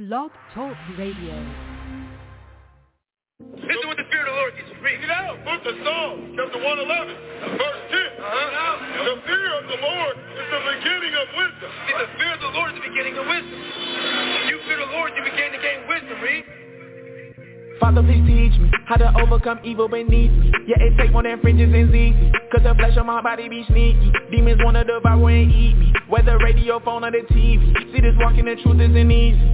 Blog Talk Radio. Listen what the Spirit of the Lord gets free. Read it out. Book of Psalms, chapter 111, verse 10. The fear of the Lord is the beginning of wisdom. See, the fear of the Lord is the beginning of wisdom. When you fear the Lord, you begin to gain wisdom. Read. Father, please teach me how to overcome evil beneath me. Yeah, it take more than fringes and easy. Cause the flesh of my body be sneaky. Demons wanna devour and eat me. Whether radio, phone, or the TV. See, this walking the truth isn't easy.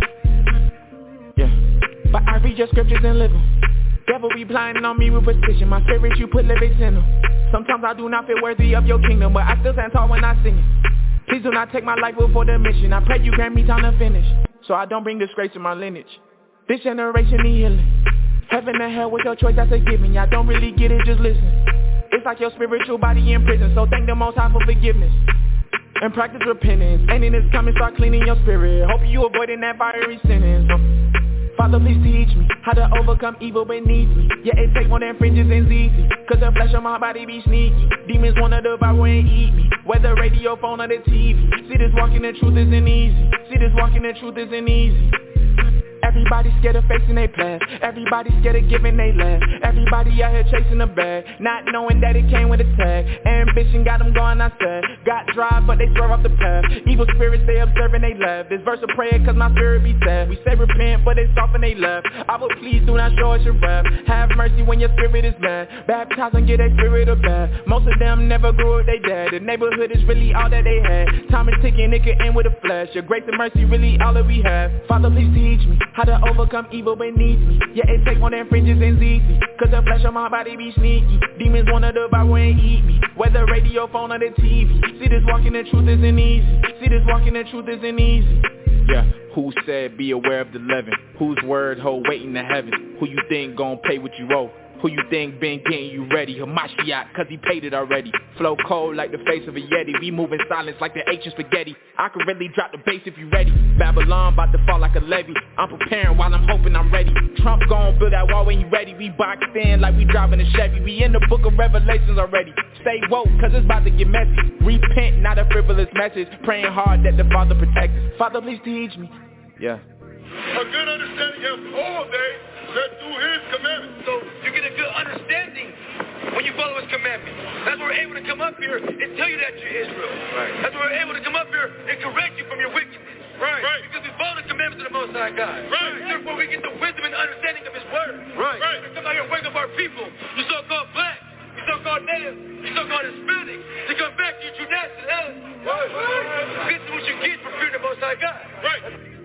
Yeah, but I read your scriptures and live them. Devil be blinding on me with precision. My spirit, you put lyrics in them. Sometimes I do not feel worthy of your kingdom, but I still stand tall when I sing it. Please do not take my life before the mission. I pray you grant me time to finish, so I don't bring disgrace to my lineage. This generation need healing. Heaven and hell with your choice, that's a given. I don't really get it, just listen. It's like your spiritual body in prison, so thank the Most High for forgiveness. And practice repentance. Ending is coming, start cleaning your spirit. Hope you avoiding that fiery sentence. Father, please teach me how to overcome evil beneath me. Yeah, it take more than fringes and easy. Cause the flesh of my body be sneaky. Demons wanna devour and eat me. Whether radio, phone, or the TV. See, this walking the truth isn't easy. See, this walking the truth isn't easy. Everybody scared of facing their past. Everybody scared of giving they last. Everybody out here chasing a bag, not knowing that it came with a tag. Ambition got them going, I said. Got drive, but they swerve off the path. Evil spirits, they observing they laugh. This verse of prayer, cause my spirit be sad. We say repent, but they soften they left. I would please do not show us your wrath. Have mercy when your spirit is mad. Baptize and get a spirit of bad. Most of them never grew up they dead. The neighborhood is really all that they had. Time is ticking, it could end with a flash. Your grace and mercy really all that we have. Father, please teach me how to overcome evil beneath me. Yeah, it take more than fringes and easy. Cause the flesh of my body be sneaky. Demons wanna devour and eat me. Whether radio, phone, or the TV. See, this walking the truth isn't easy. See, this walking the truth isn't easy. Yeah, who said be aware of the leaven? Whose word hold weight in the heaven? Who you think gon' pay what you owe? Who you think been getting you ready? Hamashiach, cause he paid it already. Flow cold like the face of a Yeti. We move in silence like the ancient spaghetti. I can really drop the bass if you ready. Babylon about to fall like a levee. I'm preparing while I'm hoping I'm ready. Trump gon' build that wall when he ready. We boxed in like we driving a Chevy. We in the book of Revelations already. Stay woke cause it's about to get messy. Repent, not a frivolous message. Praying hard that the Father protects us. Father, please teach me. Yeah. A good understanding of all day that through his commandments. So you get a good understanding when you follow his commandments. That's why we're able to come up here and tell you that you're Israel. Right. That's why we're able to come up here and correct you from your wickedness. Right. Because we follow the commandments of the Most High God. Right. Therefore we get the wisdom and understanding of his word. Right. We come out here and wake up our people. You so-called black, you so-called native, you so-called Hispanic, to come back to your true nationality. Right. This is what you get for fearing the Most High God. Right.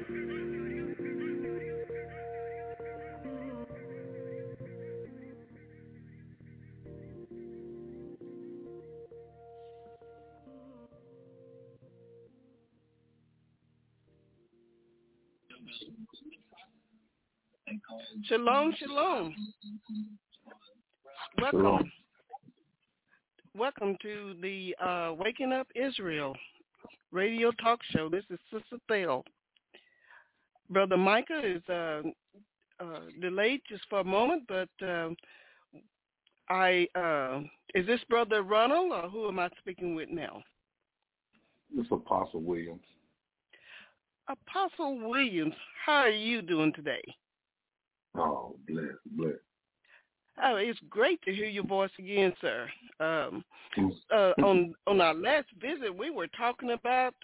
Shalom, shalom. Welcome. Welcome to the Waking Up Israel radio talk show. This is Sister Thel. Brother Micah is delayed just for a moment, but is this Brother Ronald, or who am I speaking with now? This is Apostle Williams. Apostle Williams, how are you doing today? Oh, bless. Oh, it's great to hear your voice again, sir. On our last visit, we were talking about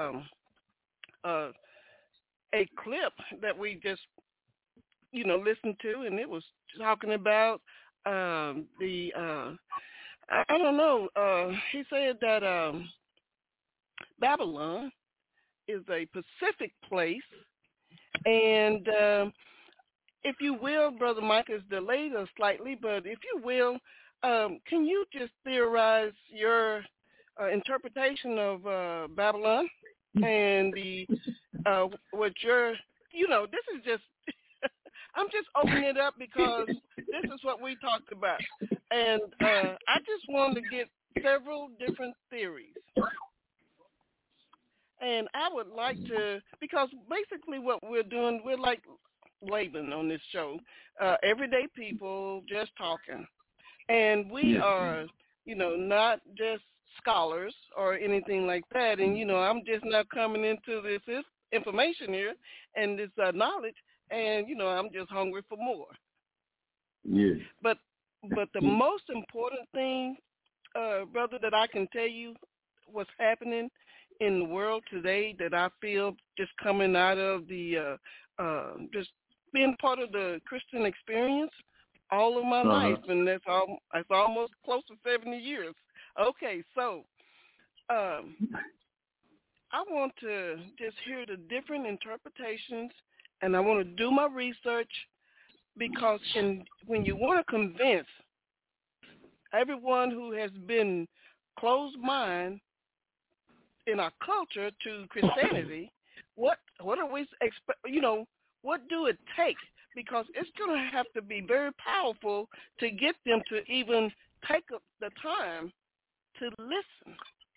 a clip that we just, listened to, and it was talking about I don't know. He said that Babylon is a Pacific place, and if you will, Brother Mike is delayed us slightly, but if you will, can you just theorize your interpretation of Babylon and the what your, this is just, I'm just opening it up because this is what we talked about, and I just wanted to get several different theories. And I would like to, because basically what we're doing, we're like Laban on this show, everyday people just talking. And we are, not just scholars or anything like that. And, I'm just now coming into this information here and this knowledge, and I'm just hungry for more. Yeah. But the most important thing, brother, that I can tell you what's happening in the world today that I feel just coming out of the just being part of the Christian experience all of my life, and that's almost close to 70 years. Okay, so I want to just hear the different interpretations, and I want to do my research, because when you want to convince everyone who has been closed mind in our culture to Christianity, what are we expect? What do it take? Because it's going to have to be very powerful to get them to even take up the time to listen,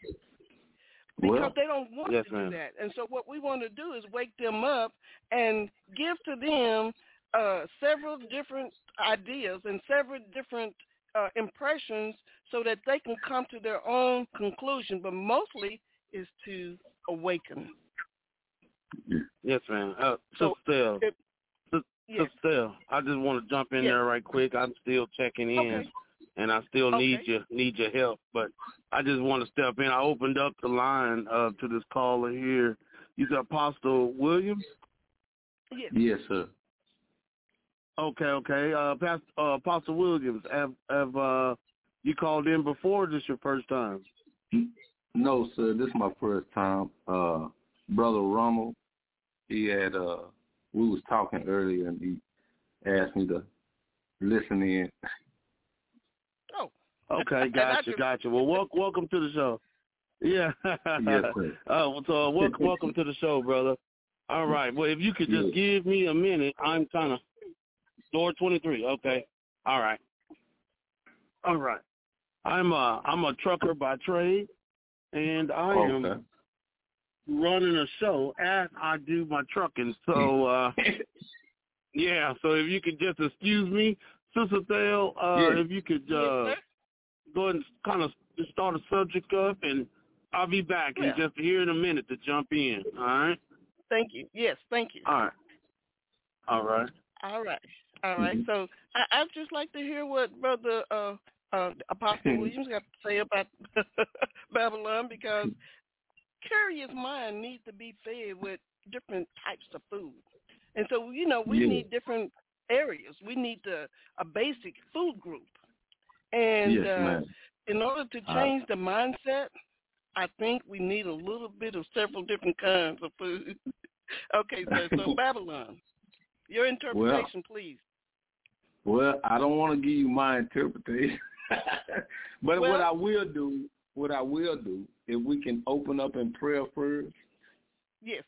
because they don't want to do that. And so what we want to do is wake them up and give to them several different ideas and several different impressions so that they can come to their own conclusion, but mostly is to awaken. Yes, ma'am. Sister Stell, I just want to jump in there right quick. I'm still checking in, and I still need your help, but I just want to step in. I opened up the line to this caller here. You said Apostle Williams? Yes, sir. Okay. Apostle Williams, have you called in before, or this your first time? No, sir. This is my first time. Brother Rummel, he had we was talking earlier, and he asked me to listen in. Oh. Okay, gotcha. Well, welcome to the show. Yeah. Yes, sir. So welcome to the show, brother. All right. Well, if you could just give me a minute, I'm kind of door 23. Okay. All right. I'm a trucker by trade, and I am running a show as I do my trucking. So, so if you could just excuse me, Sister Thale, if you could go ahead and kind of start a subject up, and I'll be back in just here in a minute to jump in. All right? Thank you. Yes, thank you. All right. Mm-hmm. So I'd just like to hear what Brother Apostle Williams got to say about Babylon, because curious mind needs to be fed with different types of food. And so, we need different areas. We need a basic food group. And in order to change the mindset, I think we need a little bit of several different kinds of food. Okay, sir. So Babylon, your interpretation, please. Well, I don't want to give you my interpretation, but what I will do, if we can open up in prayer first. Yes.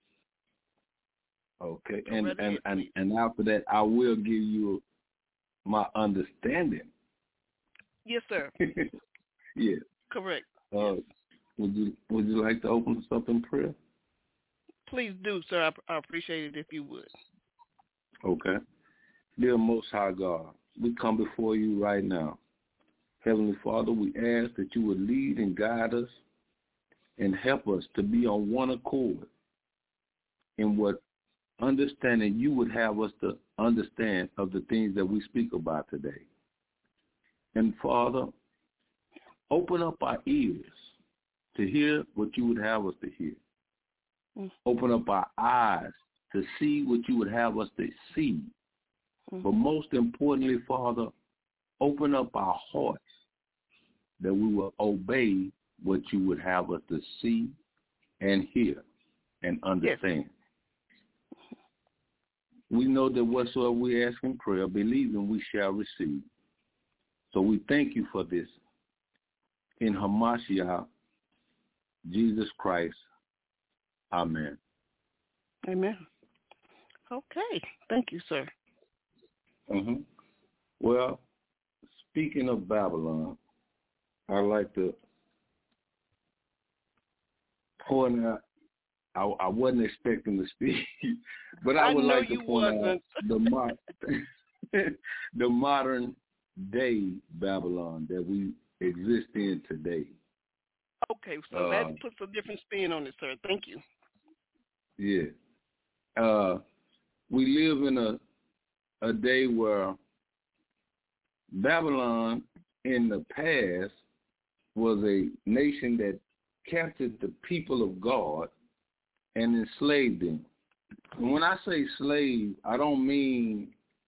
Okay, and after that, I will give you my understanding. Yes, sir. Yeah. Correct. Yes. Would you like to open us up in prayer? Please do, sir. I appreciate it if you would. Okay. Dear Most High God, we come before you right now. Heavenly Father, we ask that you would lead and guide us and help us to be on one accord in what understanding you would have us to understand of the things that we speak about today. And Father, open up our ears to hear what you would have us to hear. Open up our eyes to see what you would have us to see. But most importantly, Father, open up our hearts that we will obey what you would have us to see and hear and understand. Yes. We know that whatsoever we ask in prayer, believing we shall receive. So we thank you for this. In Hamashiach, Jesus Christ. Amen. Amen. Okay. Thank you, sir. Mm-hmm. Well, speaking of Babylon, I'd like to point out, I wasn't expecting to speak, but I would like to point out the modern day Babylon that we exist in today. Okay, so that puts a different spin on it, sir. Thank you. Yeah. We live in a day where Babylon in the past was a nation that captured the people of God and enslaved them. And when I say slave, I don't mean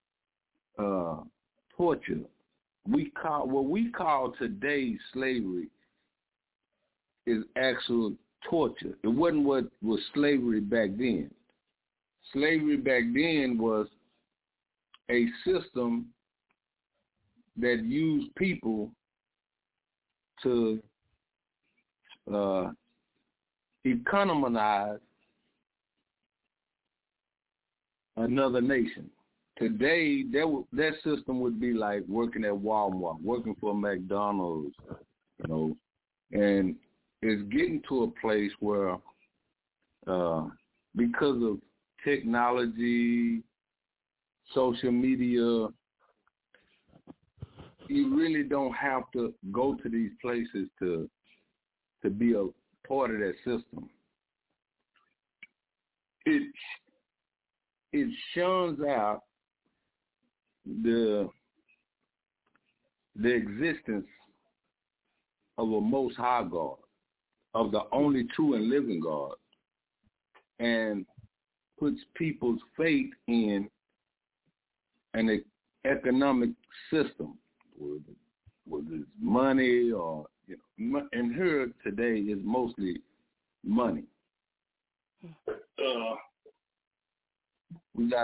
torture. What we call today slavery is actual torture. It wasn't what was slavery back then. Slavery back then was a system that used people to economize another nation. Today, that system would be like working at Walmart, working for McDonald's, and it's getting to a place where because of technology, social media, you really don't have to go to these places to be a part of that system. It shuns out the existence of a Most High God, of the only true and living God, and puts people's faith in an economic system, whether it's money or, and here today is mostly money. We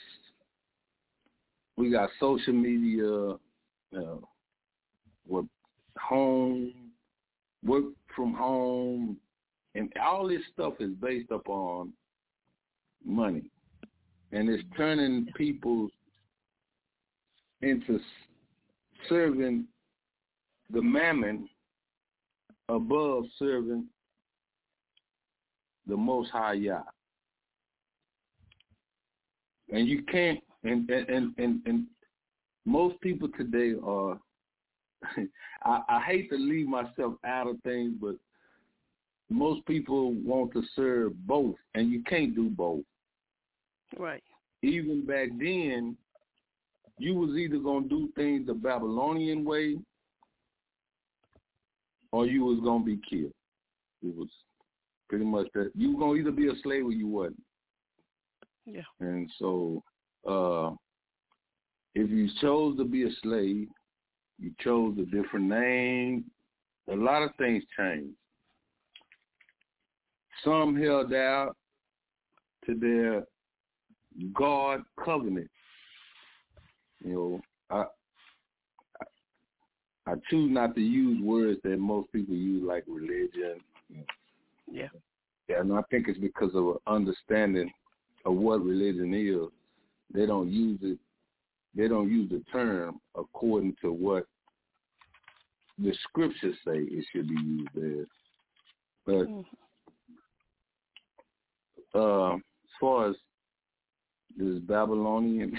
got social media, with work from home, and all this stuff is based upon money, and it's turning people into serving the mammon above serving the Most High Yah. And you can't, and most people today are, I hate to leave myself out of things, but most people want to serve both, and you can't do both. Right. Even back then, you was either going to do things the Babylonian way or you was going to be killed. It was pretty much that. You were going to either be a slave or you wasn't. Yeah. And so if you chose to be a slave, you chose a different name, a lot of things changed. Some held out to their God covenant. I choose not to use words that most people use, like religion. Yeah. Yeah, and I think it's because of an understanding of what religion is. They don't use it. They don't use the term according to what the scriptures say it should be used as. But as far as this Babylonian,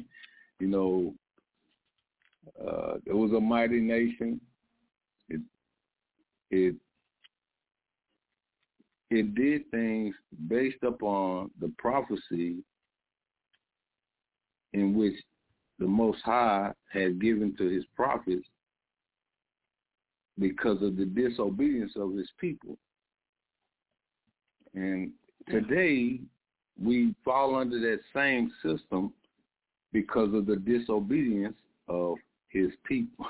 it was a mighty nation. It did things based upon the prophecy in which the Most High had given to his prophets because of the disobedience of his people. And today, we fall under that same system because of the disobedience of his people.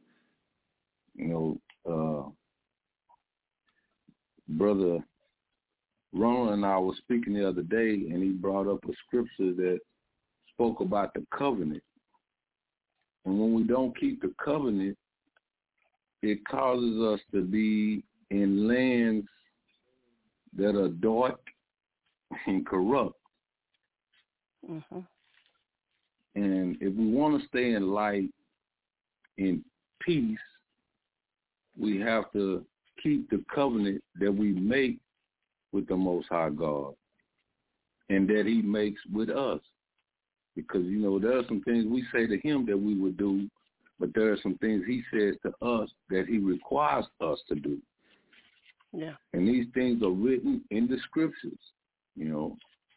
Brother Ronald and I were speaking the other day, and he brought up a scripture that spoke about the covenant. And when we don't keep the covenant, it causes us to be in lands that are dark and corrupt. Mm-hmm. And if we want to stay in light, in peace, we have to keep the covenant that we make with the Most High God and that he makes with us. Because, there are some things we say to him that we would do, but there are some things he says to us that he requires us to do. Yeah. And these things are written in the scriptures. You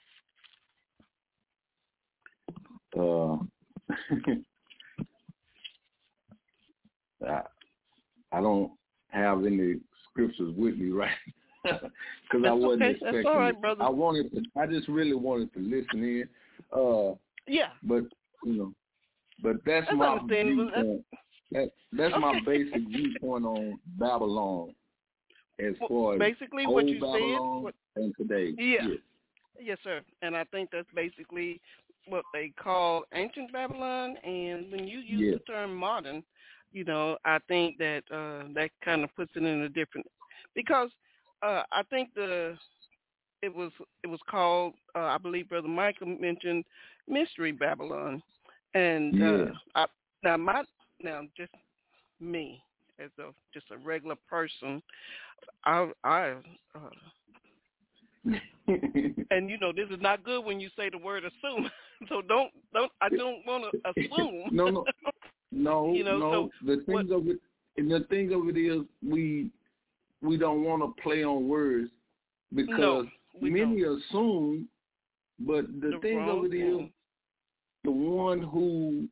know, I don't have any scriptures with me right because I wasn't expecting. That's all right, brother. I just really wanted to listen in. Yeah. But but that's my viewpoint. That's my basic viewpoint on Babylon, as far as basically old what you Babylon and today. Yeah. Yes, sir. And I think that's basically what they call ancient Babylon. And when you use the term modern, I think that that kind of puts it in a different, because I think it was called, I believe Brother Michael mentioned Mystery Babylon. And now just me as just a regular person, I and this is not good when you say the word assume. So I don't want to assume. No. So the thing of it is we don't want to play on words because many assume, but the thing of it is the one who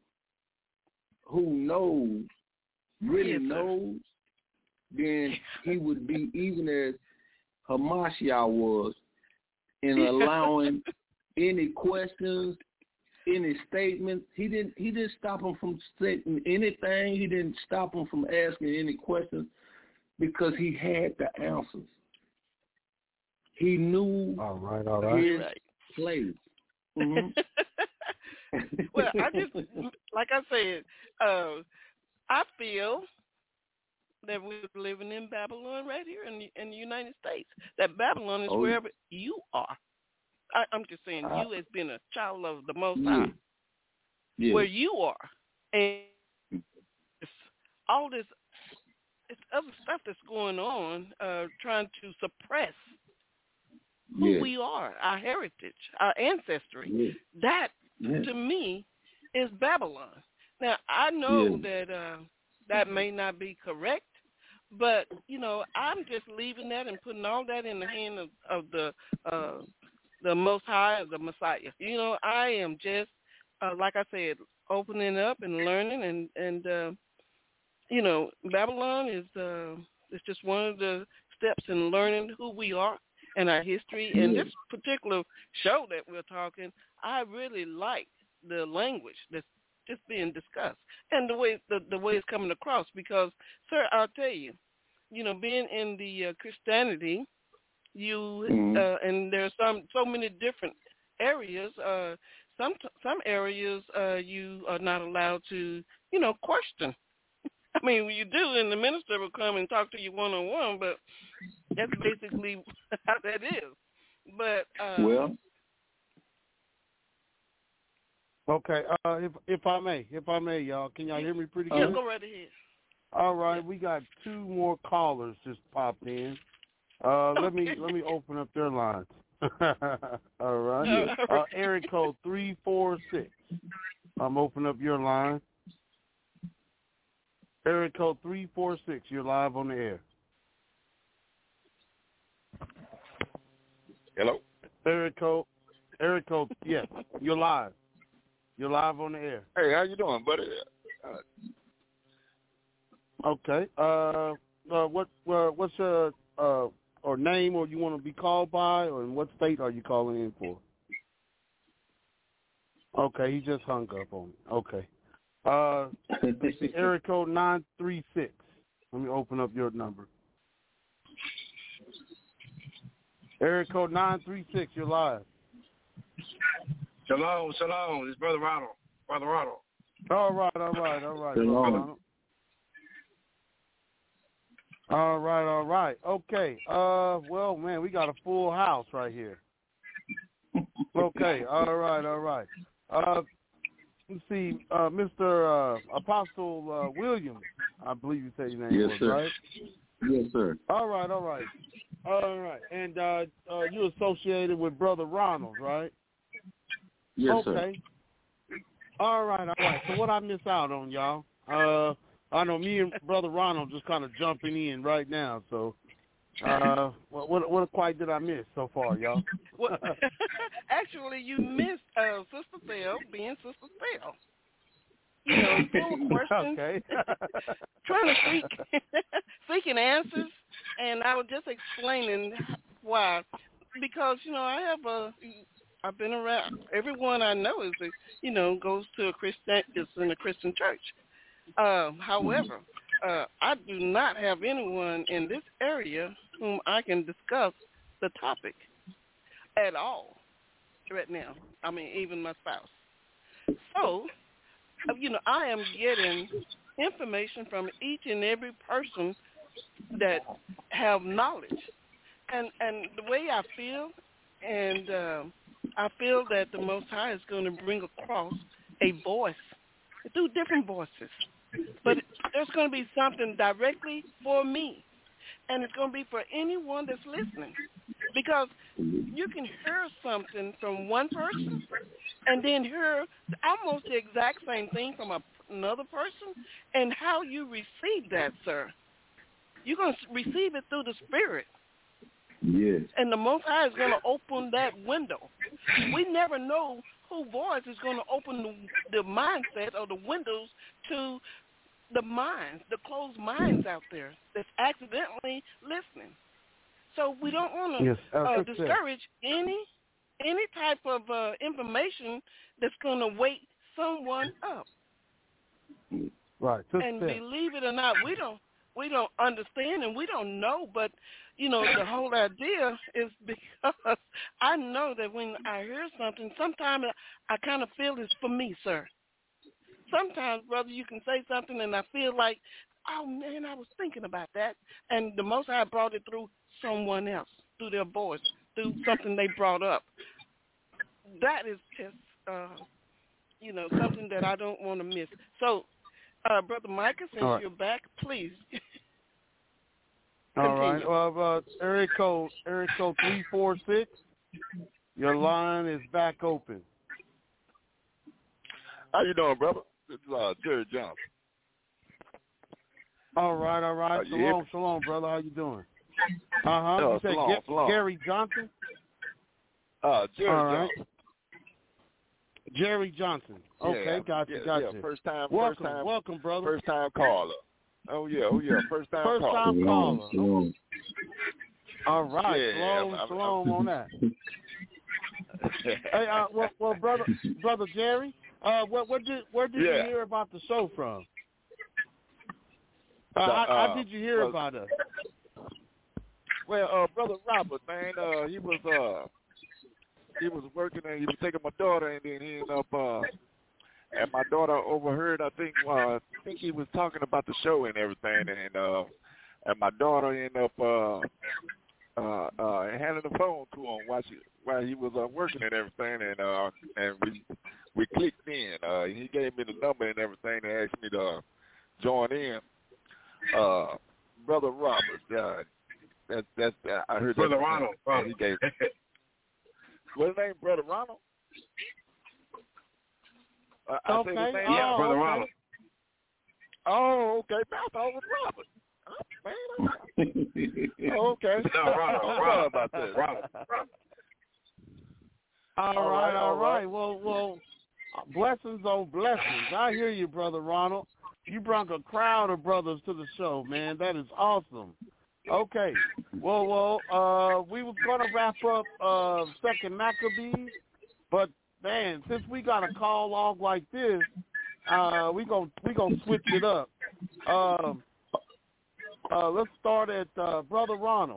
knows really knows, then he would be even as Hamashiach was in allowing any questions, any statements. He didn't stop him from stating anything. He didn't stop him from asking any questions because he had the answers. He knew all right. his place. Mm-hmm. Well, I just, like I said, I feel that we're living in Babylon right here in the United States. That Babylon is wherever you are. I'm just saying, you as being a child of the Most High, where you are, and all this other stuff that's going on, trying to suppress who we are, our heritage, our ancestry. That, to me, is Babylon. Now, I know that that may not be correct, but, I'm just leaving that and putting all that in the hand of the Most High, of the Messiah. I am just, like I said, opening up and learning, and Babylon is just one of the steps in learning who we are and our history. And this particular show that we're talking, I really like the language that's just being discussed and the way it's coming across. Because, sir, I'll tell you, being in the Christianity, and there's so many different areas. Some areas you are not allowed to, question. I mean, you do, and the minister will come and talk to you one-on-one, but that's basically how that is. But okay. If I may, y'all, can y'all hear me pretty good? Yeah, go right ahead. All right, we got 2 more callers just popped in. Let me open up their lines. All right. Area code 346. I'm opening up your line. Area code 346. You're live on the air. Hello. Area code. Yes, you're live. You're live on the air. Hey, how you doing, buddy? Okay. What's your or name, or you want to be called by, or in what state are you calling in for? Okay, he just hung up on me. Okay. Area code 936. Let me open up your number. Area code 936. You're live. Shalom. It's Brother Ronald. All right. Shalom. All right. Okay. Well, man, we got a full house right here. Okay. All right. Let's see, Mr. Apostle Williams, I believe you said your name was, sir. Right? Yes, sir. All right. And you're associated with Brother Ronald, right? Yes, okay. Sir. All right. So what I miss out on, y'all? I know me and Brother Ronald just kind of jumping in right now. So What quite did I miss so far, y'all? Well, actually, you missed Sister Phil being Sister Phil. You know, full of questions, okay. trying to seeking answers, and I was just explaining why. Because, you know, I've been around, everyone I know is, goes to is in a Christian church. However, I do not have anyone in this area whom I can discuss the topic at all right now. I mean, even my spouse. So, I am getting information from each and every person that have knowledge. And the way I feel, I feel that the Most High is going to bring across a voice through different voices. But there's going to be something directly for me, and it's going to be for anyone that's listening. Because you can hear something from one person and then hear almost the exact same thing from another person, and how you receive that, sir. You're going to receive it through the Spirit. Yes. And the Most High is going to open that window. We never know whose voice is going to open the mindset or the windows to the minds, the closed minds out there that's accidentally listening. So we don't want to discourage any type of information that's going to wake someone up. Right. And believe it or not, we don't understand and we don't know, but the whole idea is because I know that when I hear something, sometimes I kind of feel it's for me, sir. Sometimes, brother, you can say something and I feel like, oh, man, I was thinking about that. And the Most High brought it through someone else, through their voice, through something they brought up. That is just, something that I don't want to miss. So, Brother Micah, since you're back, please. All right. Well, area code 346, your line is back open. How you doing, brother? This is Jerry Johnson. All right. Shalom, brother. How you doing? You said shalom. Gary Johnson? Jerry Johnson. Jerry Johnson. Okay, gotcha. Yeah. First time. Welcome, brother. First time caller. Oh yeah. First time caller. Shalom. All right. Yeah, shalom on that. Hey, well, brother Jerry, where did you hear about the show from? How did you hear about us? Well, Brother Robert, man, he was working and he was taking my daughter, and then he ended up, and my daughter overheard. I think he was talking about the show and everything, and my daughter ended up handing the phone to him while he was working and everything, and we clicked in. He gave me the number and everything and asked me to join in. Brother Robert, that's I heard Brother that. Ronald. He gave. What's his name, Brother Ronald? Okay. Yeah, Brother Ronald. Oh, okay. I thought it was Robert. Oh, man. Oh, okay. No, Ronald. Sorry about that. Ronald. All right. Well, blessings on blessings. I hear you, Brother Ronald. You brought a crowd of brothers to the show, man. That is awesome. Okay. Well, we was gonna wrap up Second Maccabees, but man, since we got a call log like this, we gonna switch it up. Let's start at Brother Ronald.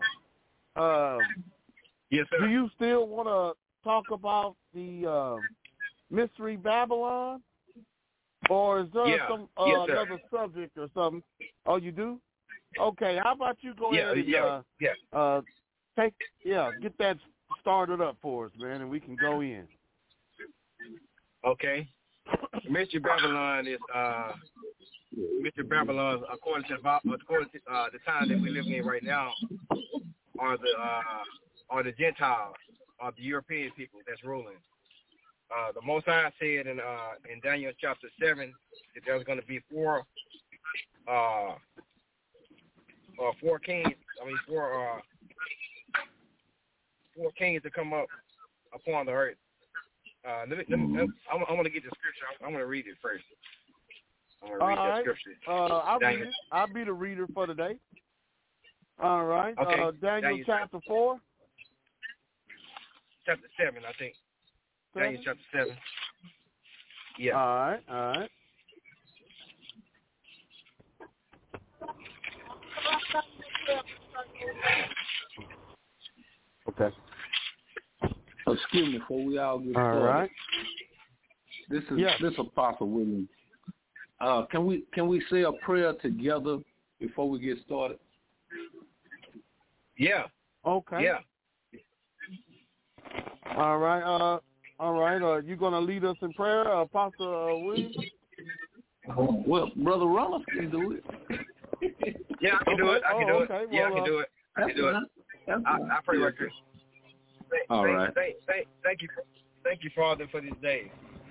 Yes, sir. Do you still want to talk about the Mystery Babylon, or is there some another subject or something? Oh, you do? Okay, how about you go ahead and get that started up for us, man, and we can go in. Okay. Mystery Babylon is according to the time that we're living in right now, are the Gentiles, are the European people that's ruling. The Most High said in Daniel chapter 7 that there's going to be four kings kings to come up upon the earth. I'm going to get the scripture. I'm going to read it first. I'm going to read the scripture. I'll read it. I'll be the reader for today. All right. Okay. Daniel chapter 4. Chapter 7, I think. 7? Daniel chapter 7. Yeah. All right. Okay. Excuse me, before we all get started. All right. This is Apostle William. Can we say a prayer together before we get started? Yeah. Okay. Yeah. All right. You gonna lead us in prayer, Apostle William? Well, Brother Rollins can do it. Yeah, I can do it. I can do it. Okay. Yeah, I can do it. I can do it. I pray right here. All right. Thank you, Father, for this day.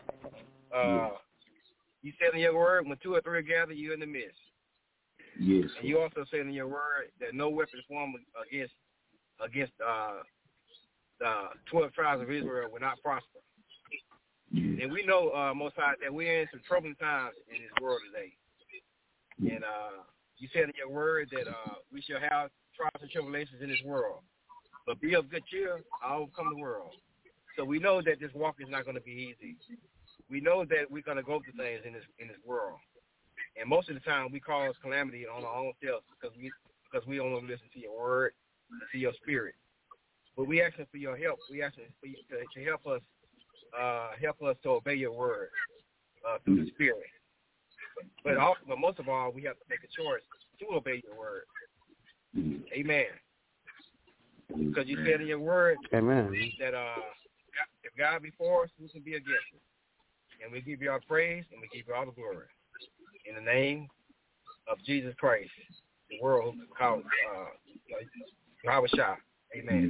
You said in your word, when 2 or 3 are gathered, you in the midst. Yes. And you also said in your word that no weapon formed against the 12 tribes of Israel will not prosper. Yes. And we know, Most High, that we're in some troubling times in this world today. And you said in your word that we shall have trials and tribulations in this world. But be of good cheer, I'll overcome the world. So we know that this walk is not going to be easy. We know that we're going to go through things in this world. And most of the time we cause calamity on our own selves because we don't want to listen to your word and to your spirit. But we asking for your help. We asking for you to help us to obey your word through the spirit. But most of all, we have to make a choice to obey your word. Amen. Because you said in your word Amen. that if God be for us, who can be against us? And we give you our praise and we give you all the glory. In the name of Jesus Christ, the world called Yahweh Shah. Amen.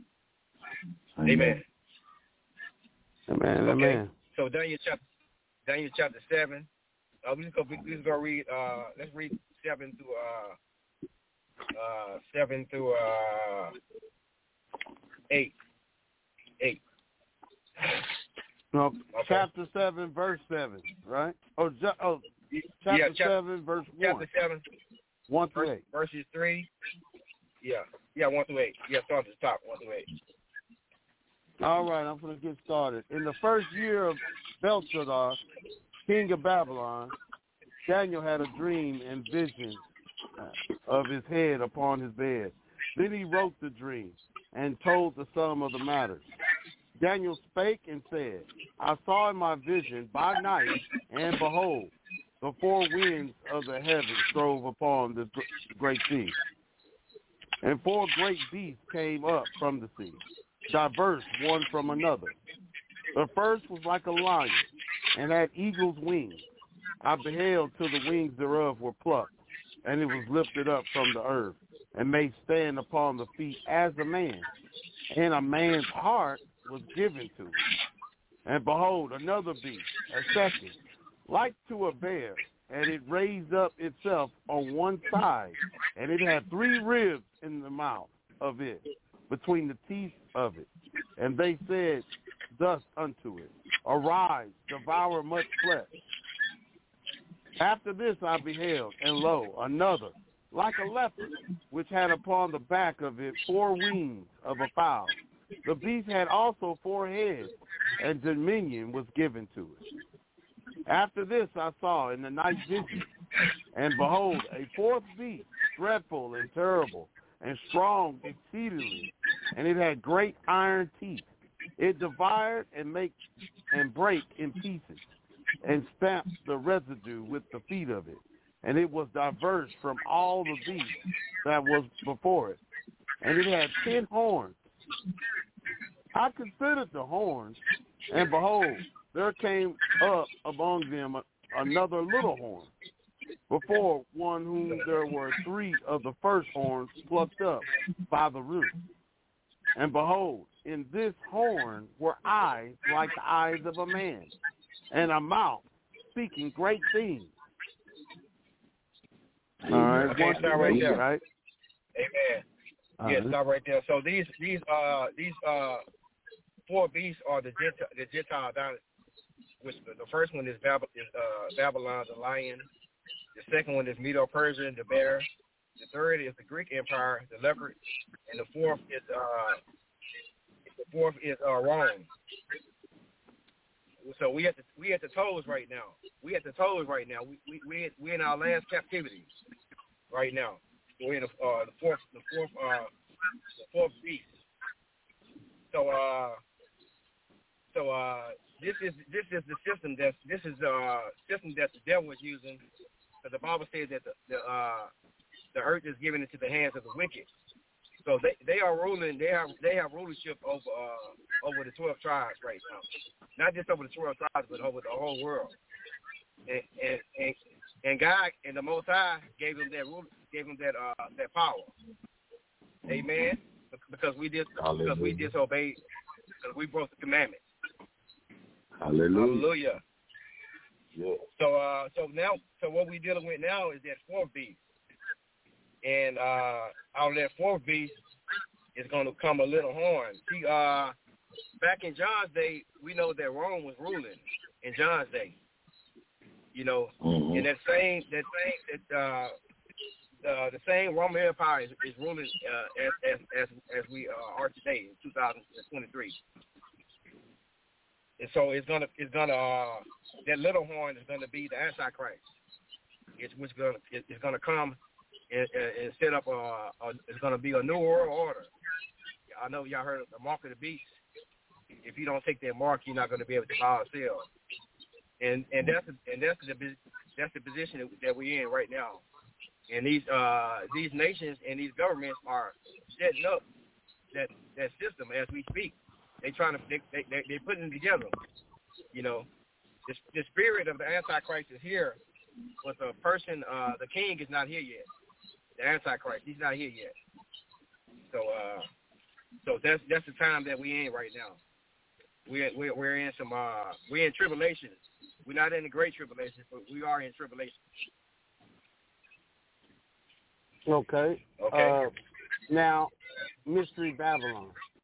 Amen. Amen. Okay. Amen. So Daniel chapter 7. We just go read. Let's read 7 through 8. 8. No, Okay. chapter 7, verse 7, right? Chapter 7, verse 1. Chapter 7, 1 through 8. Verses 3. Yeah, 1 through 8. Yeah, start at the top, 1 through 8. All right, I'm going to get started. In the first year of Belshazzar, king of Babylon, Daniel had a dream and vision of his head upon his bed. Then he wrote the dream and told the sum of the matters. Daniel spake and said, I saw in my vision by night, and behold, the 4 winds of the heavens drove upon the great sea. And 4 great beasts came up from the sea, diverse one from another. The first was like a lion, and had eagle's wings. I beheld till the wings thereof were plucked, and it was lifted up from the earth, and made stand upon the feet as a man. And a man's heart was given to it. And behold, another beast, a second, like to a bear, and it raised up itself on one side, and it had 3 ribs in the mouth of it, between the teeth of it. And they said thus unto it, Arise, devour much flesh. After this I beheld, and lo, another, like a leopard, which had upon the back of it 4 wings of a fowl. The beast had also 4 heads, and dominion was given to it. After this I saw in the night vision, and behold, a 4th beast, dreadful and terrible, and strong exceedingly, and it had great iron teeth. It devoured and brake in pieces, and stamped the residue with the feet of it. And it was diverse from all the beasts that was before it. And it had 10 horns. I considered the horns, and behold, there came up among them another little horn, before one whom there were 3 of the first horns plucked up by the root. And behold, in this horn were eyes like the eyes of a man, and a mouth speaking great things. All right, okay, start right there. Right? Amen. Yes, stop right there. So these 4 beasts are the Gentile dynasty. Which the first one is Babylon, the lion. The second one is Medo-Persia, the bear. The third is the Greek Empire, the leopard, and the fourth is Rome. So we at the toes right now. We in our last captivity right now. We're in the fourth beast. So this is the system that the devil is using. Because the Bible says that the earth is given into the hands of the wicked. So they are ruling. They have rulership over the 12 tribes right now. Not just over the 12 tribes, but over the whole world. And God and the Most High gave him that power. Amen. Because we disobeyed. Because we broke the commandments. Hallelujah. Yeah. So what we're dealing with now is that 4th beast. And out of that 4th beast is going to come a little horn. See, back in John's day, we know that Rome was ruling in John's day. You know, and the same Roman Empire is ruling as we are today in 2023. And so it's gonna that little horn is gonna be the Antichrist. It's gonna come and set up it's gonna be a new world order. I know y'all heard of the mark of the beast. If you don't take that mark, you're not gonna be able to buy or sell. And that's the position that we're in right now. And these nations and these governments are setting up that system as we speak. They putting it together. You know, the spirit of the Antichrist is here, but the person, the king, is not here yet. The Antichrist, he's not here yet. So that's the time that we in right now. We're in some we're in tribulation. We're not in the great tribulation, but we are in tribulation. Okay. Now, Mystery Babylon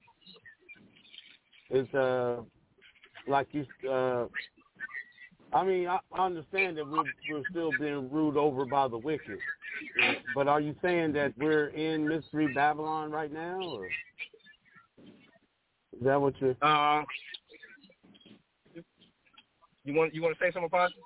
is like you. I mean, I understand that we're still being ruled over by the wicked, but are you saying that we're in Mystery Babylon right now, or is that what you're? You want to say something, Pastor?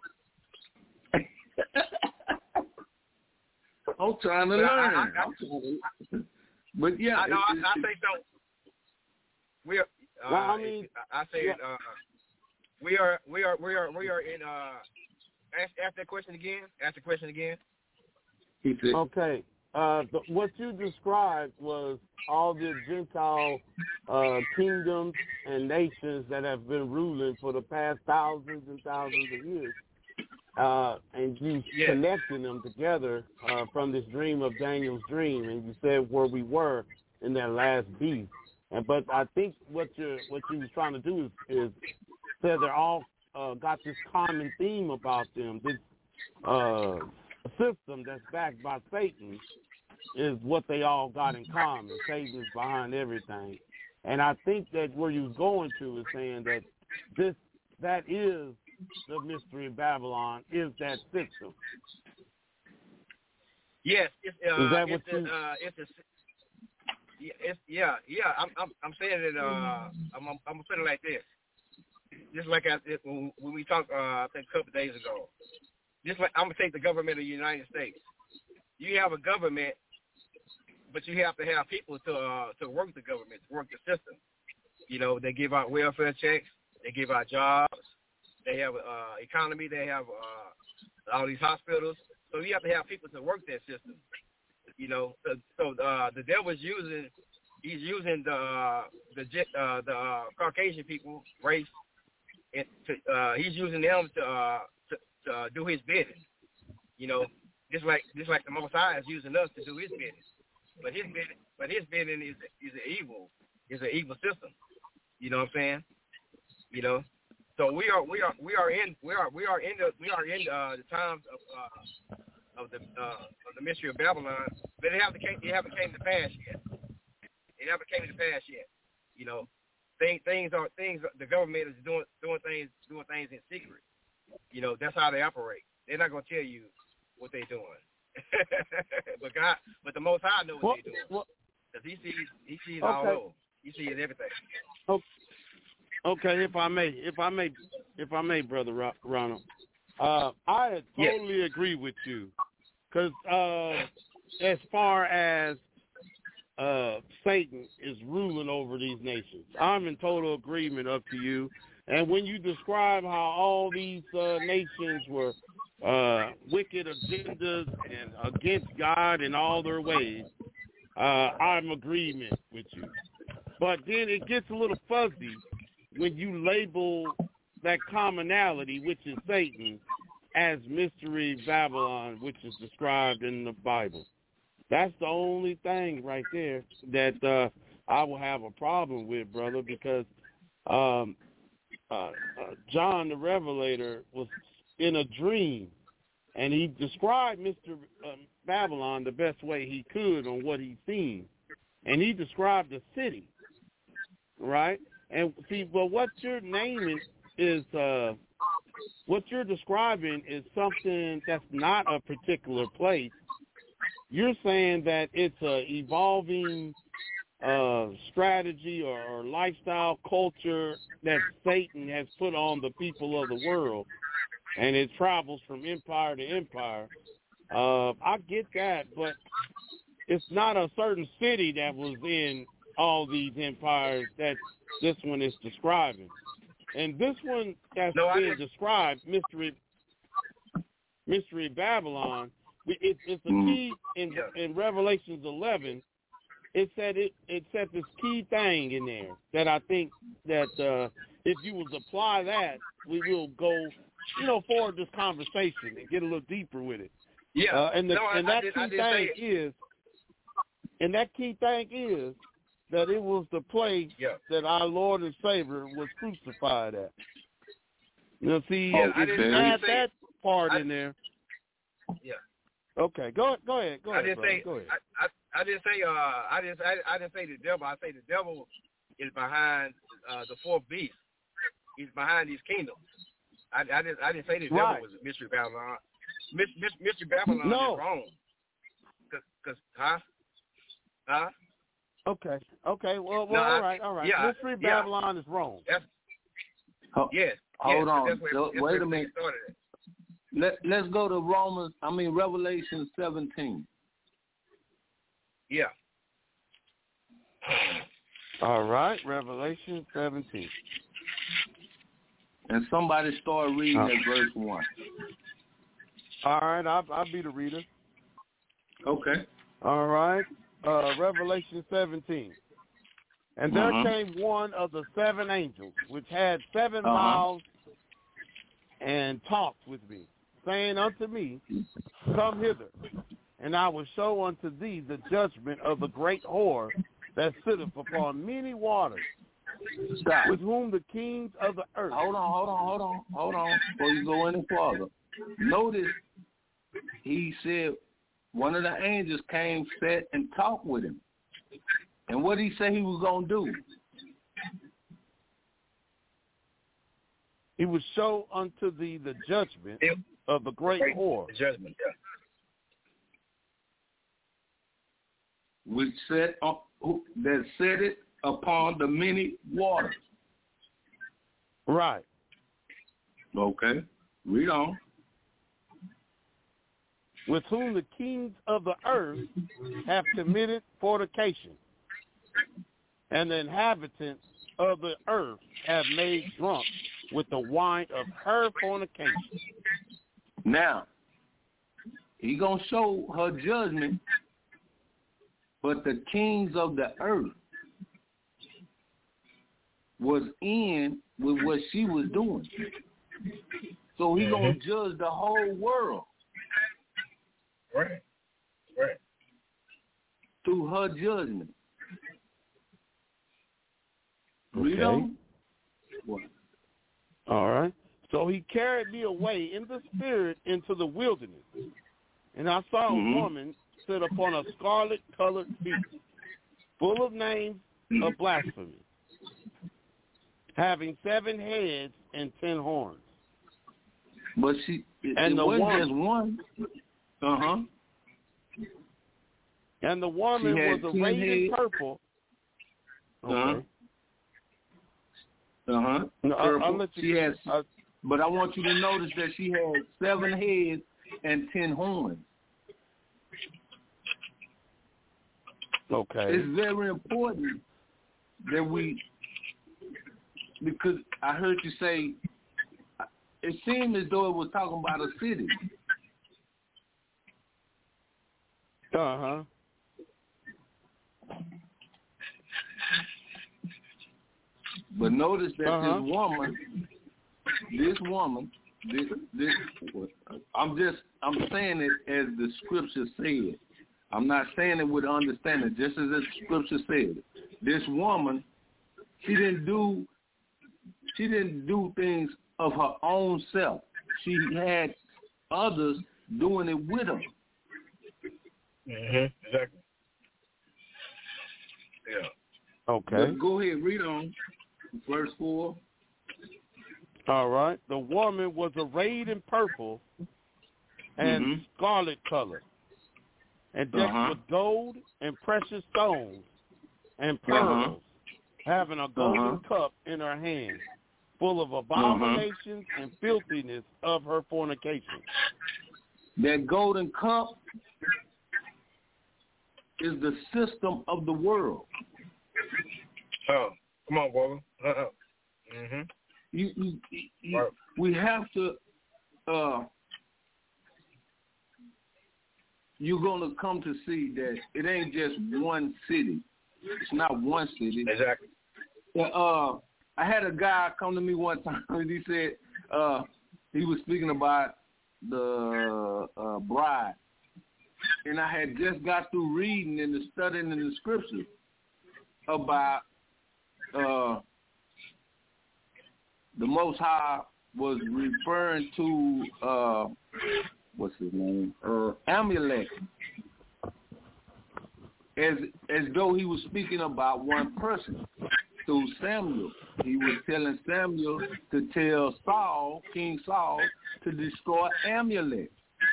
I'm trying to learn. But yeah, I say so. We are. I say it. We are in. Ask that question again. Ask the question again. Okay. What you described was all the Gentile kingdoms and nations that have been ruling for the past thousands and thousands of years. And you connected them together from this dream of Daniel's dream, and you said where we were in that last beast. But I think what you was trying to do is say they're all got this common theme about them. This system that's backed by Satan is what they all got in common. Satan is behind everything. And I think that where you're going to is saying that that is the Mystery of Babylon, is that system. Yes, is that what you? I'm saying it. I'm gonna put it like this. Just like when we talked, I think a couple of days ago. Just like I'm gonna take the government of the United States. You have a government, but you have to have people to work the government, to work the system. You know, they give out welfare checks, they give out jobs, they have economy, they have all these hospitals. So you have to have people to work that system. You know, so the devil is using the Caucasian people race, and he's using them to do his bidding. You know, just like the Most High is using us to do his bidding. But his bidding is an evil system. You know what I'm saying? You know, so we are in the times of the mystery of Babylon, but it haven't came to pass yet. It never came to pass yet. You know, things. The government is doing things in secret. You know, that's how they operate. They're not gonna tell you what they're doing. but the Most High knows what they're doing. Because he sees all over. He sees everything. Okay, if I may, Brother Ronald, I totally agree with you. Because as far as Satan is ruling over these nations, I'm in total agreement up to you. And when you describe how all these nations were wicked agendas and against God in all their ways, I'm in agreement with you. But then it gets a little fuzzy when you label that commonality, which is Satan, as Mystery Babylon, which is described in the Bible. That's the only thing right there that I will have a problem with, brother, because John the Revelator was in a dream, and he described Mr. Babylon the best way he could on what he'd seen. And he described the city, right? And see, but what you're naming is, what you're describing is something that's not a particular place. You're saying that it's a evolving strategy or lifestyle culture that Satan has put on the people of the world, and it travels from empire to empire. I get that, but it's not a certain city that was in all these empires that this one is describing. And this one that's being described, Mystery Babylon, it's a key in Revelations 11. It said this key thing in there that I think that if you would apply that, we will go, forward this conversation and get a little deeper with it. Yeah. That key thing is that it was the place that our Lord and Savior was crucified at. See, if you add that part in there. Yeah. Okay, go ahead. I didn't say the devil. I say the devil is behind the fourth beast. He's behind these kingdoms. I didn't say the devil was Mystery Babylon. Mystery Babylon is wrong. Huh? Okay. Well, all right. Yeah, Mystery Babylon is wrong. Yes. Hold on. Wait a minute. Let's go to Revelation 17. Yeah. All right, Revelation 17. And somebody start reading at verse 1. All right, I'll be the reader. Okay. All right, Revelation 17. And there came one of the seven angels, which had 7 mouths, and talked with me, saying unto me, Come hither, and I will show unto thee the judgment of the great whore that sitteth upon many waters, with whom the kings of the earth. Hold on. Before you go any further, notice he said one of the angels came, sat, and talked with him. And what did he say he was going to do? He would show unto thee the judgment of the great whore. The judgment, Which set it upon the many waters. Right. Okay. Read on. With whom the kings of the earth have committed fornication, and the inhabitants of the earth have made drunk with the wine of her fornication. Now, he going to show her judgment, but the kings of the earth was in with what she was doing. So he going to judge the whole world. Right. Through her judgment. Read Okay. on. All right. So he carried me away in the spirit into the wilderness, And I saw a woman sit upon a scarlet-colored beast, full of names of blasphemy, having 7 heads and 10 horns. But it wasn't just one. And the woman was arrayed in purple. Okay. I'll let you. But I want you to notice that she had 7 heads and 10 horns. Okay. It's very important that because I heard you say, it seemed as though it was talking about a city. But notice that this woman, I'm saying it as the scripture said. I'm not saying it with understanding, just as the scripture said. This woman, she didn't do things of her own self. She had others doing it with her. Exactly. Yeah. Okay. But go ahead, read on. Verse 4. All right. The woman was arrayed in purple and scarlet color, and decked with gold and precious stones and pearls, having a golden cup in her hand, full of abominations and filthiness of her fornication. That golden cup is the system of the world. Oh, come on, brother. We have to. You're gonna come to see that it ain't just one city. It's not one city. Exactly. I had a guy come to me one time and he said he was speaking about the bride, and I had just got through reading and studying in the scriptures about the Most High was referring to what's his name? Amalek, as though he was speaking about one person. Through Samuel, he was telling Samuel to tell Saul, King Saul, to destroy Amalek,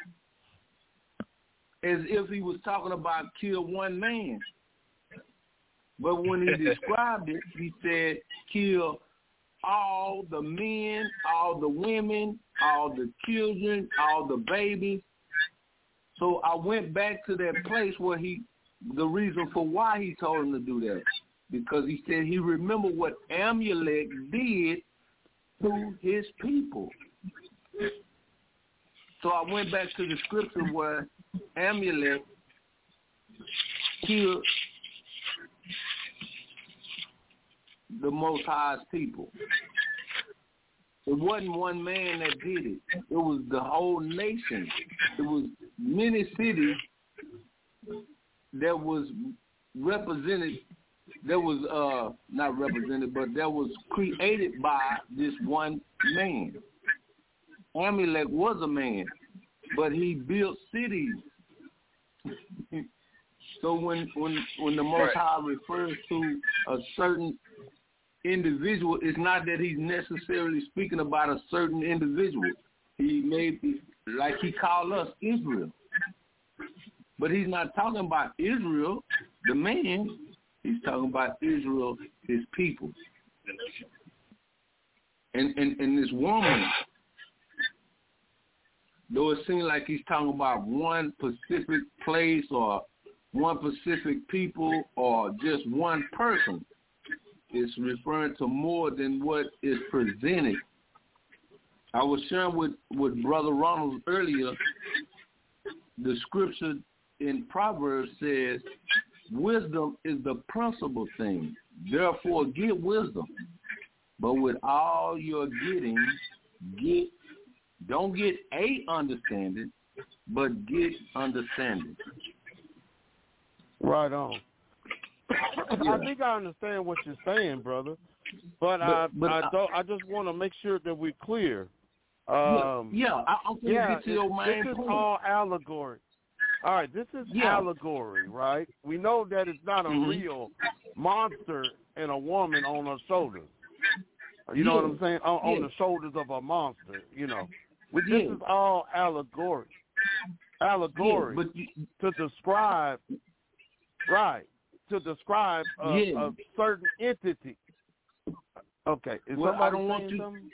as if he was talking about kill one man. But when he described it, he said kill all the men, all the women, all the children, all the babies. So I went back to that place where the reason for why he told him to do that, because he said he remembered what Amalek did to his people. So I went back to the scripture where Amalek killed the Most High's people. It wasn't one man that did it. It was the whole nation. It was many cities that was represented, that was not represented, but that was created by this one man. Amalek was a man, but he built cities. So when the Most High refers to a certain individual, it's not that he's necessarily speaking about a certain individual. He may be, like he called us Israel, but he's not talking about Israel, the man. He's talking about Israel, his people. And this woman, though it seems like he's talking about one specific place or one specific people or just one person, it's referring to more than what is presented. I was sharing with Brother Ronald earlier, the scripture in Proverbs says, wisdom is the principal thing. Therefore, get wisdom. But with all your getting, don't get a understanding, but get understanding. Right on. Yeah. I think I understand what you're saying, brother, but I just want to make sure that we're clear. I'm going to get to your main this is point. all allegory. All right, this is allegory, right? We know that it's not a real monster and a woman on her shoulders. You know what I'm saying? On the shoulders of a monster, you know. This is all allegory. Allegory to describe, a certain entity. Okay, is somebody saying something?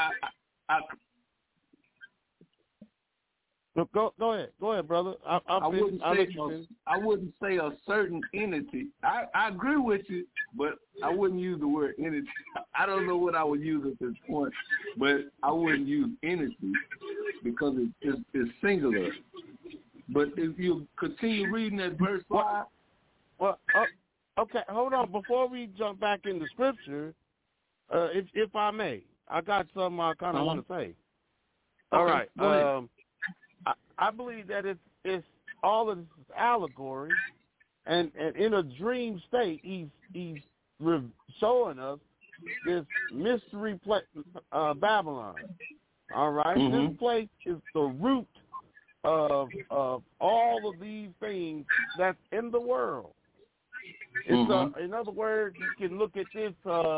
Go ahead, brother. I wouldn't say a certain entity. I agree with you, but I wouldn't use the word entity. I don't know what I would use at this point, but I wouldn't use entity because it's singular. But if you continue reading that verse 5. Okay, hold on. Before we jump back into Scripture, if I may, I got something I kind of want to say. All right. I believe that it's all of this is allegory, and in a dream state, he's showing us this mystery Babylon. All right, this place is the root of all of these things that's in the world. It's in other words, you can look at this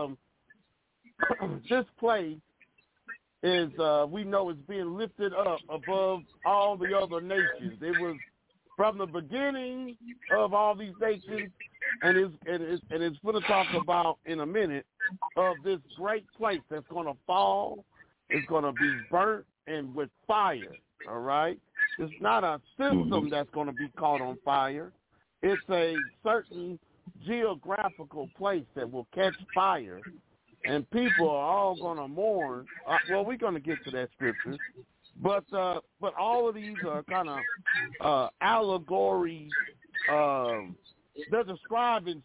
this place. Is we know it's being lifted up above all the other nations. It was from the beginning of all these nations, and it's going to talk about in a minute of this great place that's going to fall. It's going to be burnt and with fire. All right, it's not a system that's going to be caught on fire. It's a certain geographical place that will catch fire. And people are all going to mourn. Well, we're going to get to that scripture, but all of these are kind of allegories. They're describing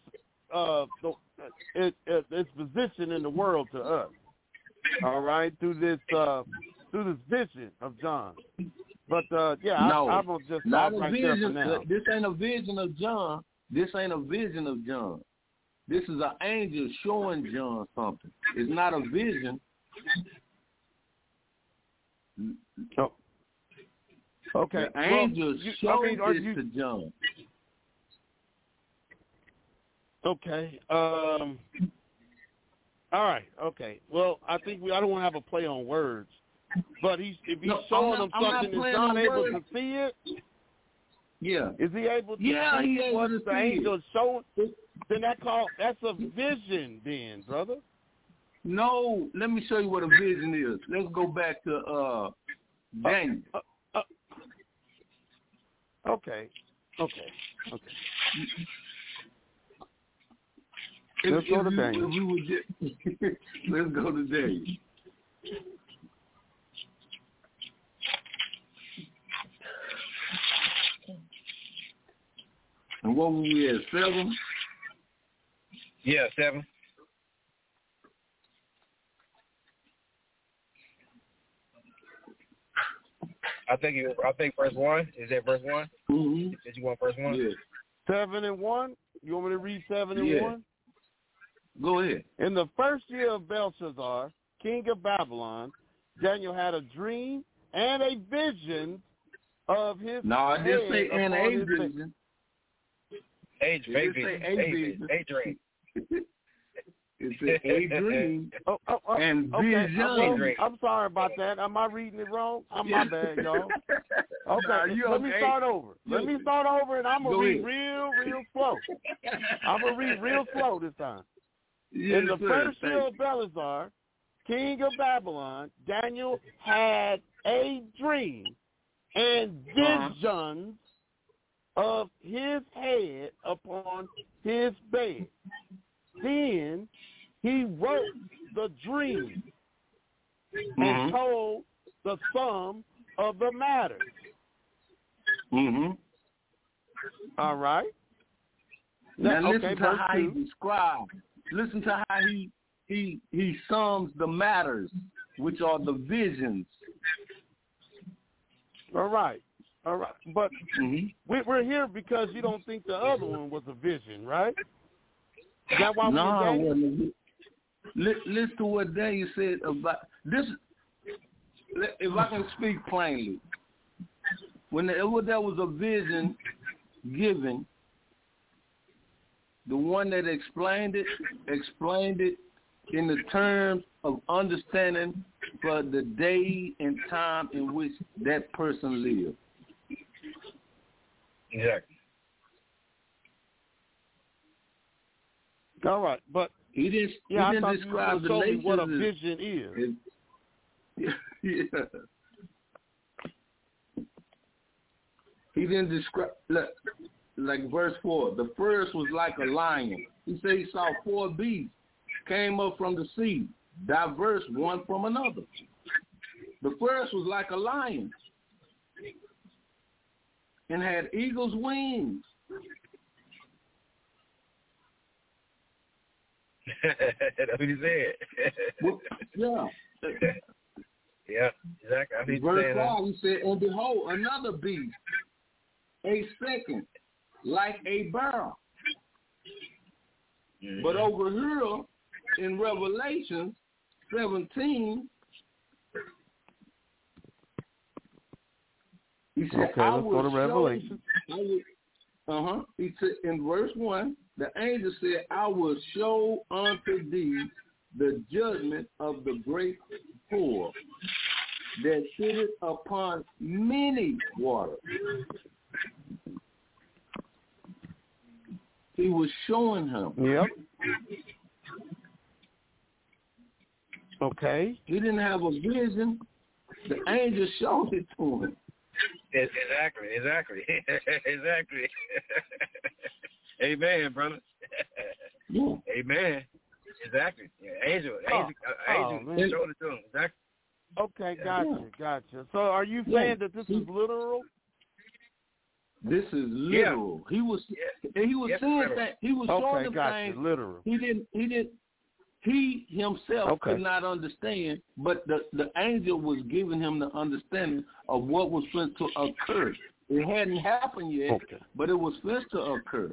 its position in the world to us. All right, through this vision of John. But I'm gonna just stop right there for now. This ain't a vision of John. This ain't a vision of John. This is an angel showing John something. It's not a vision. Oh. Okay. The angel showing this to John. Okay. All right. Okay. Well, I think I don't want to have a play on words, but if he's showing them something, is John able to see it? Yeah. Is he able to see what the angel is showing? Then that's a vision then, brother. No, let me show you what a vision is. Let's go back to Daniel. Okay. Let's go to Daniel. Let's go to Daniel. And what were we at, 7? Yeah, 7. I think verse 1. Is that verse 1? Mm-hmm. Did you want verse 1? Yeah. 7 and 1? You want me to read 7 and 1? Go ahead. In the first year of Belshazzar, king of Babylon, Daniel had a dream and a vision of his I didn't say and a vision. A dream. It said a dream and vision. I'm sorry about that. Am I reading it wrong? My bad, y'all. Okay, let me start over. And I'm going to read real slow. I'm going to read real slow this time. Yes, in the first year of Belshazzar, king of Babylon, Daniel had a dream and visions of his head upon his bed. Then he wrote the dream and told the sum of the matter. All right. Now listen to how he describes. Listen to how he sums the matters, which are the visions. All right. But we're here because you don't think the other one was a vision, right? Is that why it wasn't. Listen to what Daniel said about this. If I can speak plainly, whenever there was a vision given, the one that explained it in the terms of understanding for the day and time in which that person lived. Exactly. All right, but he didn't describe the nations what a vision is. Yeah. He didn't describe, like verse 4, the first was like a lion. He said he saw 4 beasts came up from the sea, diverse one from another. The first was like a lion and had eagle's wings. That's what he said. Yeah. Yeah, exactly. Verse 5, he said, and behold, another beast, a second, like a bear. Mm-hmm. But over here in Revelation 17, he said, okay, let's go to Revelation. He said in verse 1, the angel said, I will show unto thee the judgment of the great whore that sitteth upon many waters. He was showing him. Yep. Okay. He didn't have a vision. The angel showed it to him. Exactly. Amen, brother. Yeah. Amen. Exactly. Yeah. Angel showed it to him. Exactly. Okay, gotcha. So are you saying that this is literal? This is literal. Yeah. He was saying that he was showing them things. Literal. He himself could not understand, but the angel was giving him the understanding of what was going to occur. It hadn't happened yet, but it was supposed to occur.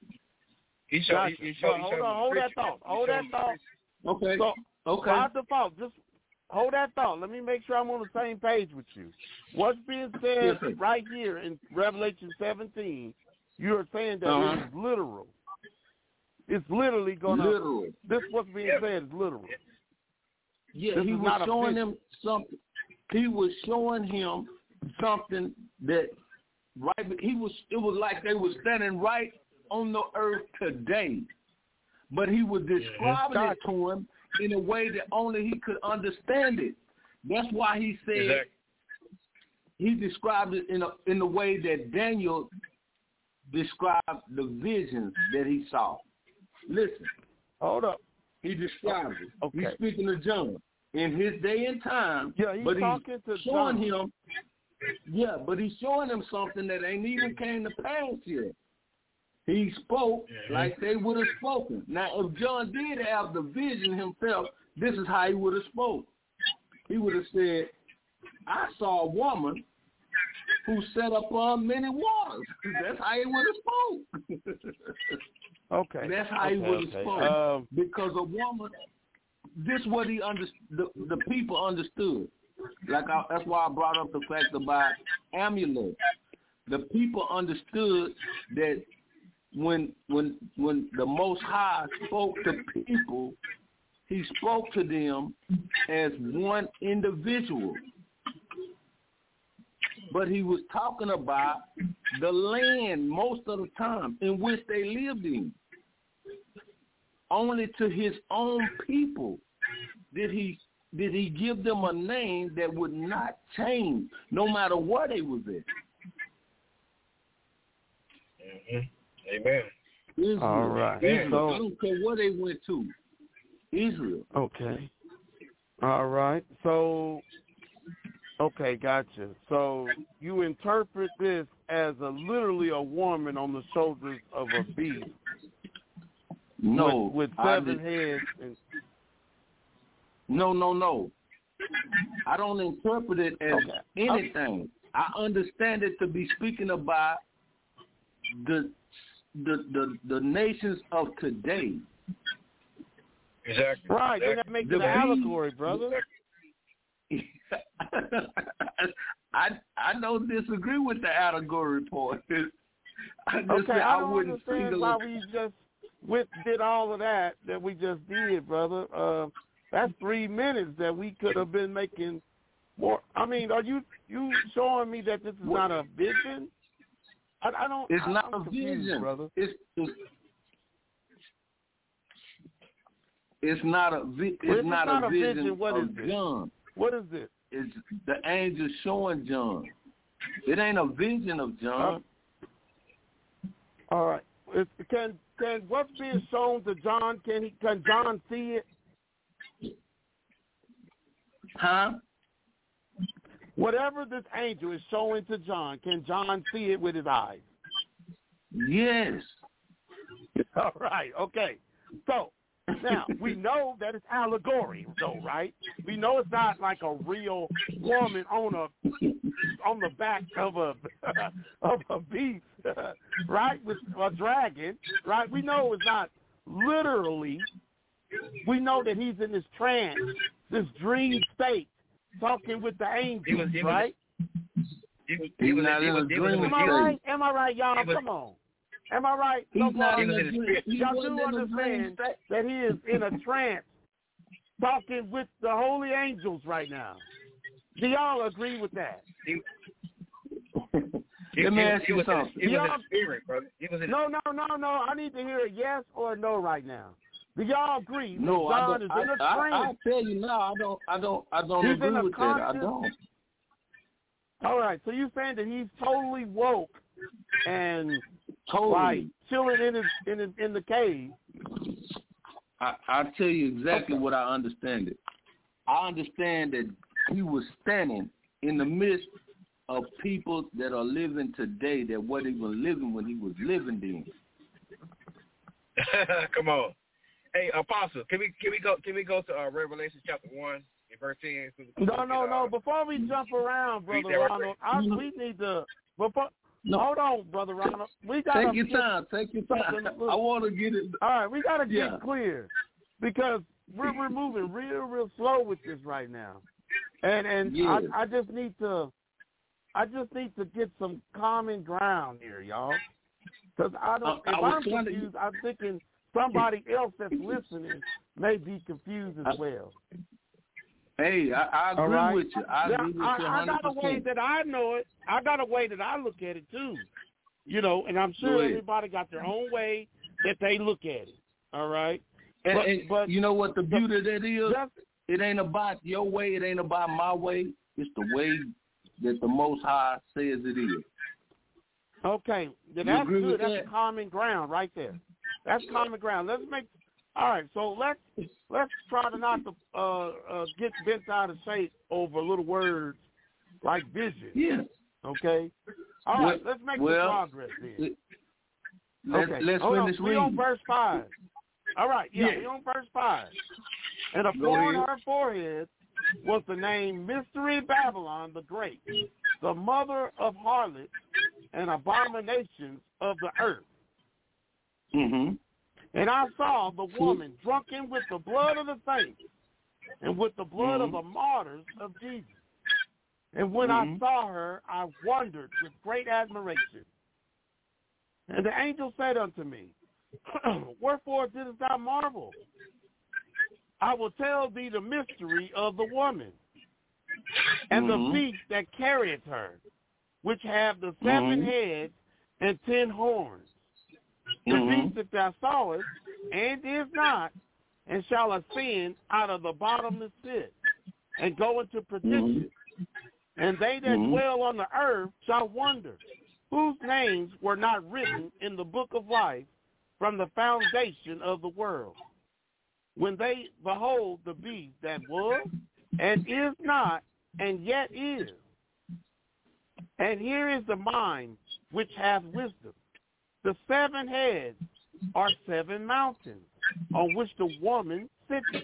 Hold that thought. Okay. So, by default, just hold that thought. Let me make sure I'm on the same page with you. What's being said right here in Revelation 17, you are saying that it is literal. It's literally going to... This what's being said is literal. Yeah, he was showing him something. He was showing him something that... It was like they were standing right on the earth today. But he was describing it to him in a way that only he could understand it. That's why he said he described it in the way that Daniel described the visions that he saw. Listen. Hold up. He described it. Okay. He's speaking to John in his day and time. Yeah, he's talking to showing John. him. Yeah, but he's showing him something that ain't even came to pass yet. He spoke like they would have spoken. Now, if John did have the vision himself, this is how he would have spoke. He would have said, I saw a woman who sat upon many waters. That's how he would have spoke. Okay. That's how he would have spoke. Because a woman, this is what the people understood. That's why I brought up the fact about amulet. The people understood that when the Most High spoke to people, he spoke to them as one individual. But he was talking about the land most of the time in which they lived in. Only to his own people did he give them a name that would not change no matter where they was at. Amen. Israel. All right. Israel. So, I don't care where they went to. Israel. Okay. All right. So, okay, gotcha. So you interpret this as literally a woman on the shoulders of a beast. No. With 7 heads. No. I don't interpret it as anything. I understand it to be speaking about the nations of today. Exactly. Right, then that makes it an allegory, brother. I don't disagree with the allegory report. I don't understand why we just did all of that we just did, brother. That's 3 minutes that we could have been making more. I mean, are you showing me that this is not a vision? I don't. It's not I'm a confused, vision, brother. It's not a vision what of is it? John. What is it? It's the angel showing John. It ain't a vision of John. All right. Can what's being shown to John? Can John see it? Huh? Whatever this angel is showing to John, can John see it with his eyes? Yes. All right. Okay. So now we know that it's allegory, though, right? We know it's not like a real woman on the back of a beast, right? With a dragon, right? We know it's not literally. We know that he's in this trance, this dream state, talking with the angels, right? He's not in a dream state. Am I right, y'all? Come on. Am I right? He's not in a dream. Y'all do understand that he is in a trance, talking with the holy angels right now. Do y'all agree with that? Let me ask you something. He was in the spirit, brother. No. I need to hear a yes or a no right now. Do y'all agree? No, John is in a trance. I tell you now, I don't He's agree with that. I don't. All right, so you're saying that he's totally woke and totally chilling in the cave. I'll tell you exactly what I understand it. I understand that he was standing in the midst of people that are living today that wasn't even living when he was living then. Come on. Hey, Apostle, can we go to Revelation chapter 1 and verse 10? No. Before we jump around, Brother Ronald, we need to. Hold on, Brother Ronald. We got Take your time. I want to get it. All right, we got to get clear because we're moving real slow with this right now, and yeah. I just need to get some common ground here, y'all, because I'm confused. I'm thinking somebody else that's listening may be confused as well. Hey, I agree with you. I agree with you 100%. I got a way that I know it. I got a way that I look at it too. You know, and I'm sure everybody got their own way that they look at it. All right? But you know what the beauty of that is? It ain't about your way. It ain't about my way. It's the way that the Most High says it is. Okay. That's good. That's common ground right there. That's common ground. All right, so let's try to not to get bent out of shape over little words like vision. Yeah. Okay. All right, let's make some progress then. Let's finish reading. We on verse 5. All right, we on verse 5. And upon her forehead was the name Mystery Babylon the Great, the mother of harlots and abominations of the earth. Mm-hmm. And I saw the woman drunken with the blood of the saints and with the blood of the martyrs of Jesus. And when I saw her, I wondered with great admiration. And the angel said unto me, Wherefore didst thou marvel? I will tell thee the mystery of the woman and the beast that carrieth her, which have the 7 heads and 10 horns. The beast that thou sawest, and is not, and shall ascend out of the bottomless pit, and go into perdition. And they that dwell on the earth shall wonder, whose names were not written in the book of life from the foundation of the world, when they behold the beast that was, and is not, and yet is. And here is the mind which hath wisdom. The 7 heads are 7 mountains on which the woman sitteth.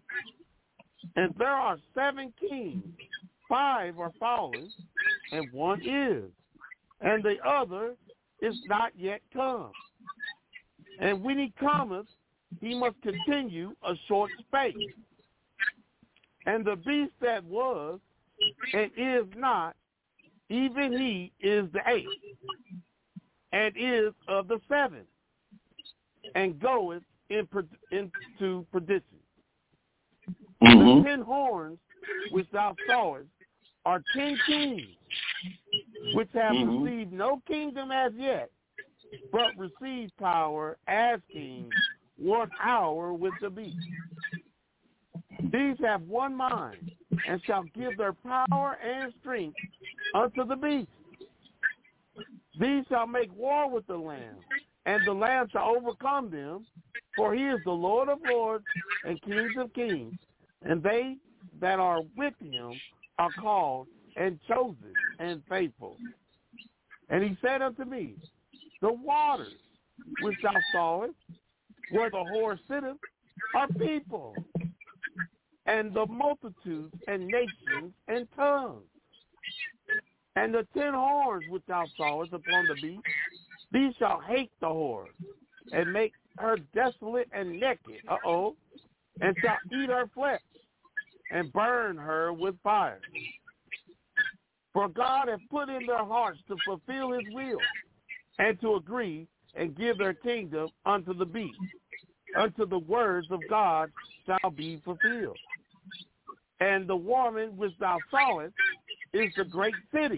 And there are 7 kings, 5 are fallen, and 1 is, and the other is not yet come. And when he cometh, he must continue a short space. And the beast that was and is not even he is the 8th, and is of the 7th, and goeth into perdition. The 10 horns which thou sawest are 10 kings, which have received no kingdom as yet, but receive power as kings 1 hour with the beast. These have one mind, and shall give their power and strength unto the beast. These shall make war with the Lamb, and the Lamb shall overcome them, for he is the Lord of lords and Kings of kings, and they that are with him are called and chosen and faithful. And he said unto me, the waters which thou sawest, where the horse sitteth, are people, and the multitudes and nations and tongues. And the 10 horns which thou sawest upon the beast, these shall hate the whore, and make her desolate and naked, and shall eat her flesh, and burn her with fire. For God hath put in their hearts to fulfill his will, and to agree and give their kingdom unto the beast, unto the words of God shall be fulfilled. And the woman which thou sawest is the great city,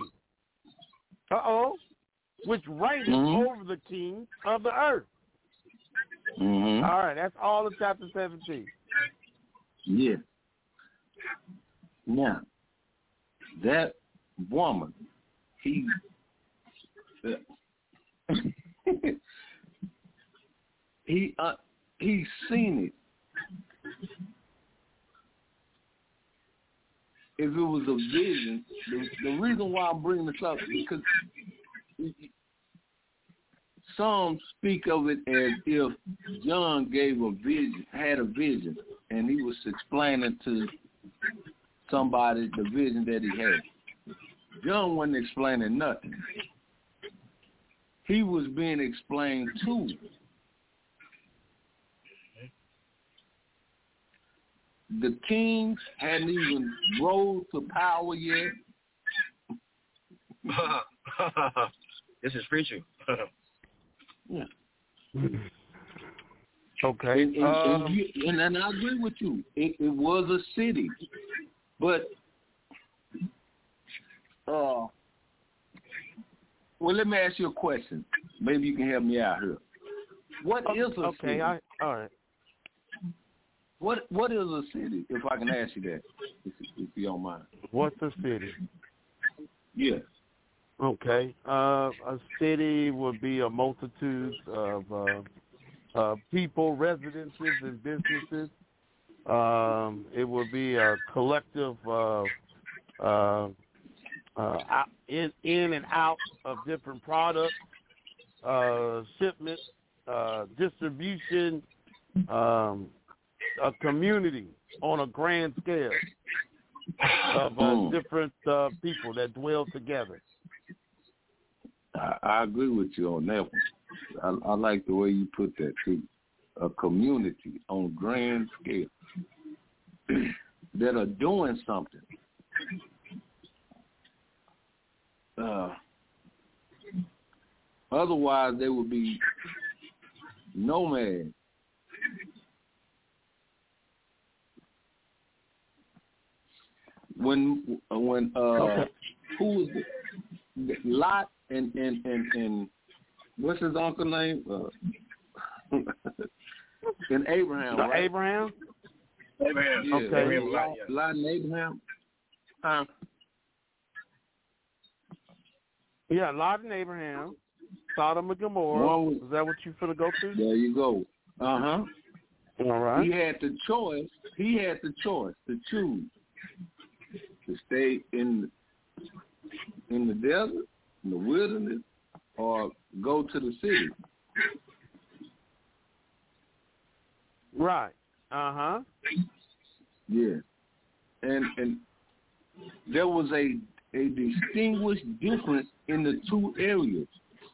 which reigneth over the kings of the earth. All right, that's all of chapter 17. Yeah. Now, that woman, he's seen it. If it was a vision, the reason why I'm bringing this up is because some speak of it as if John had a vision, and he was explaining to somebody the vision that he had. John wasn't explaining nothing. He was being explained to. The kings hadn't even rose to power yet. This is preaching. Yeah. Okay. And I agree with you. It was a city. But, well, let me ask you a question. Maybe you can help me out here. What is a city? All right. What is a city, if I can ask you that, if you don't mind? What's a city? Yes. Okay. A city would be a multitude of people, residences, and businesses. It would be a collective in and out of different products, shipments, distribution, a community on a grand scale of different people that dwell together. I agree with you on that one. I like the way you put that too. A community on a grand scale that are doing something. Otherwise, they would be nomads. When who was it? Lot and what's his uncle name? And Abraham, right? Abraham? Abraham. Yeah, okay. Abraham, Lot and Abraham. Yeah, Lot and Abraham. Sodom and Gomorrah. Is that what you finna go to? There you go. All right. He had the choice to choose to stay in the desert, in the wilderness, or go to the city. Right. Yeah. And there was a distinguished difference in the two areas.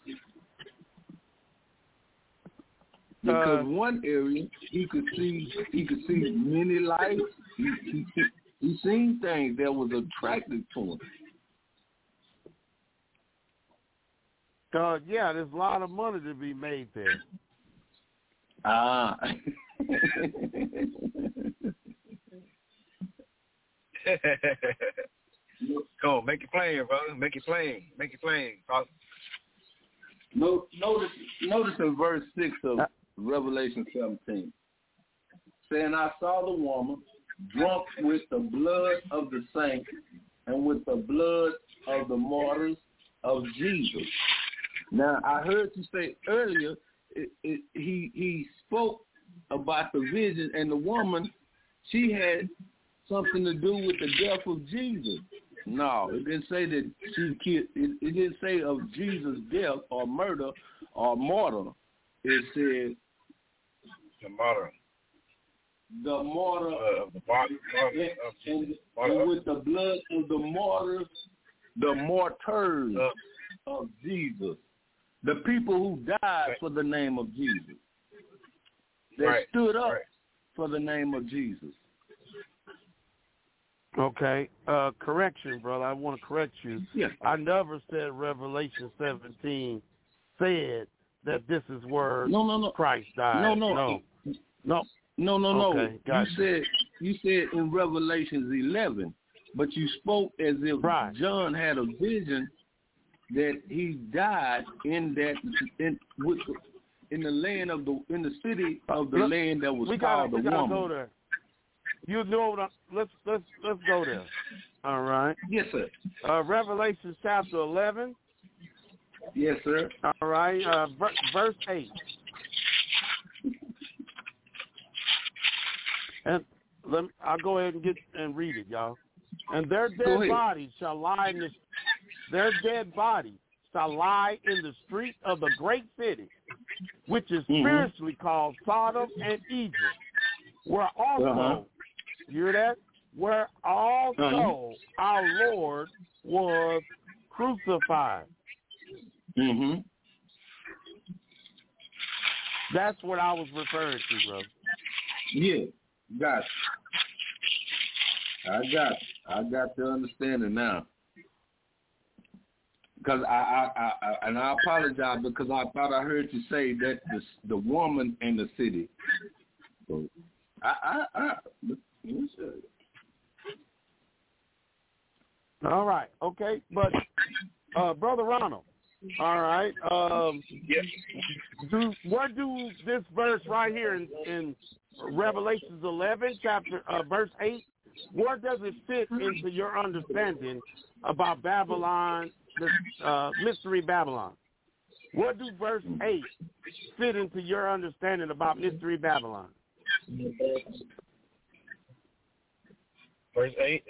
Because one area he could see many lights. He seen things that was attractive to him. Yeah, there's a lot of money to be made there. Ah. Go, make it plain, brother. Make it plain. Make it plain. Notice in verse 6 of Revelation 17, saying, I saw the woman drunk with the blood of the saints and with the blood of the martyrs of Jesus. Now, I heard you say earlier, he spoke about the vision, and the woman, she had something to do with the death of Jesus. No, it didn't say that she killed. It didn't say of Jesus' death or murder or martyr. It said the martyr. The martyr of the body, and with the blood of the martyrs, the martyrs of Jesus, the people who died for the name of Jesus, that stood up for the name of Jesus. Okay, correction, brother. I want to correct you. Yes. I never said Revelation 17 said that this is where Christ died. No. Okay, gotcha. You said in Revelations 11, but you spoke as if John had a vision that he died in the land of in the city of the land that was called the woman. Go there. You know, let's go there. All right. Yes, sir. Revelation chapter 11. Yes, sir. All right. Verse 8. And I'll go ahead and read it, y'all. And their dead bodies shall lie in the street of the great city, which is spiritually called Sodom and Egypt, where also, you hear that? Where also our Lord was crucified. Mm-hmm. That's what I was referring to, bro. Yeah, got you. I got the understanding now. Because I apologize because I thought I heard you say that the woman in the city. So all right, okay, but Brother Ronald, all right, where do this verse right here in Revelations 11, verse 8, where does it fit into your understanding about Babylon, the mystery Babylon? What do verse 8 fit into your understanding about mystery Babylon? Verse 8.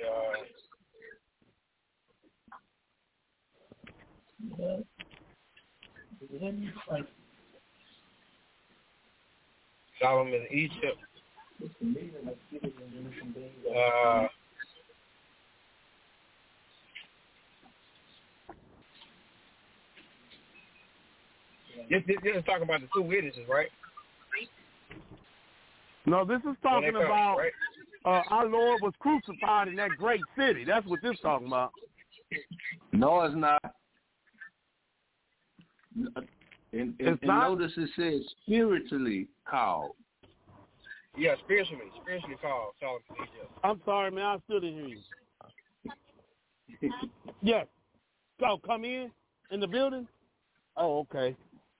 Solomon, Egypt. This is talking about the two witnesses, right? No, this is talking about our Lord was crucified in that great city. That's what this is talking about. No, it's not. And notice it says spiritually called. Yeah, spiritually called Solomon, Egypt. I'm sorry, man. I still didn't hear you. Yes. So come in the building? Oh, okay.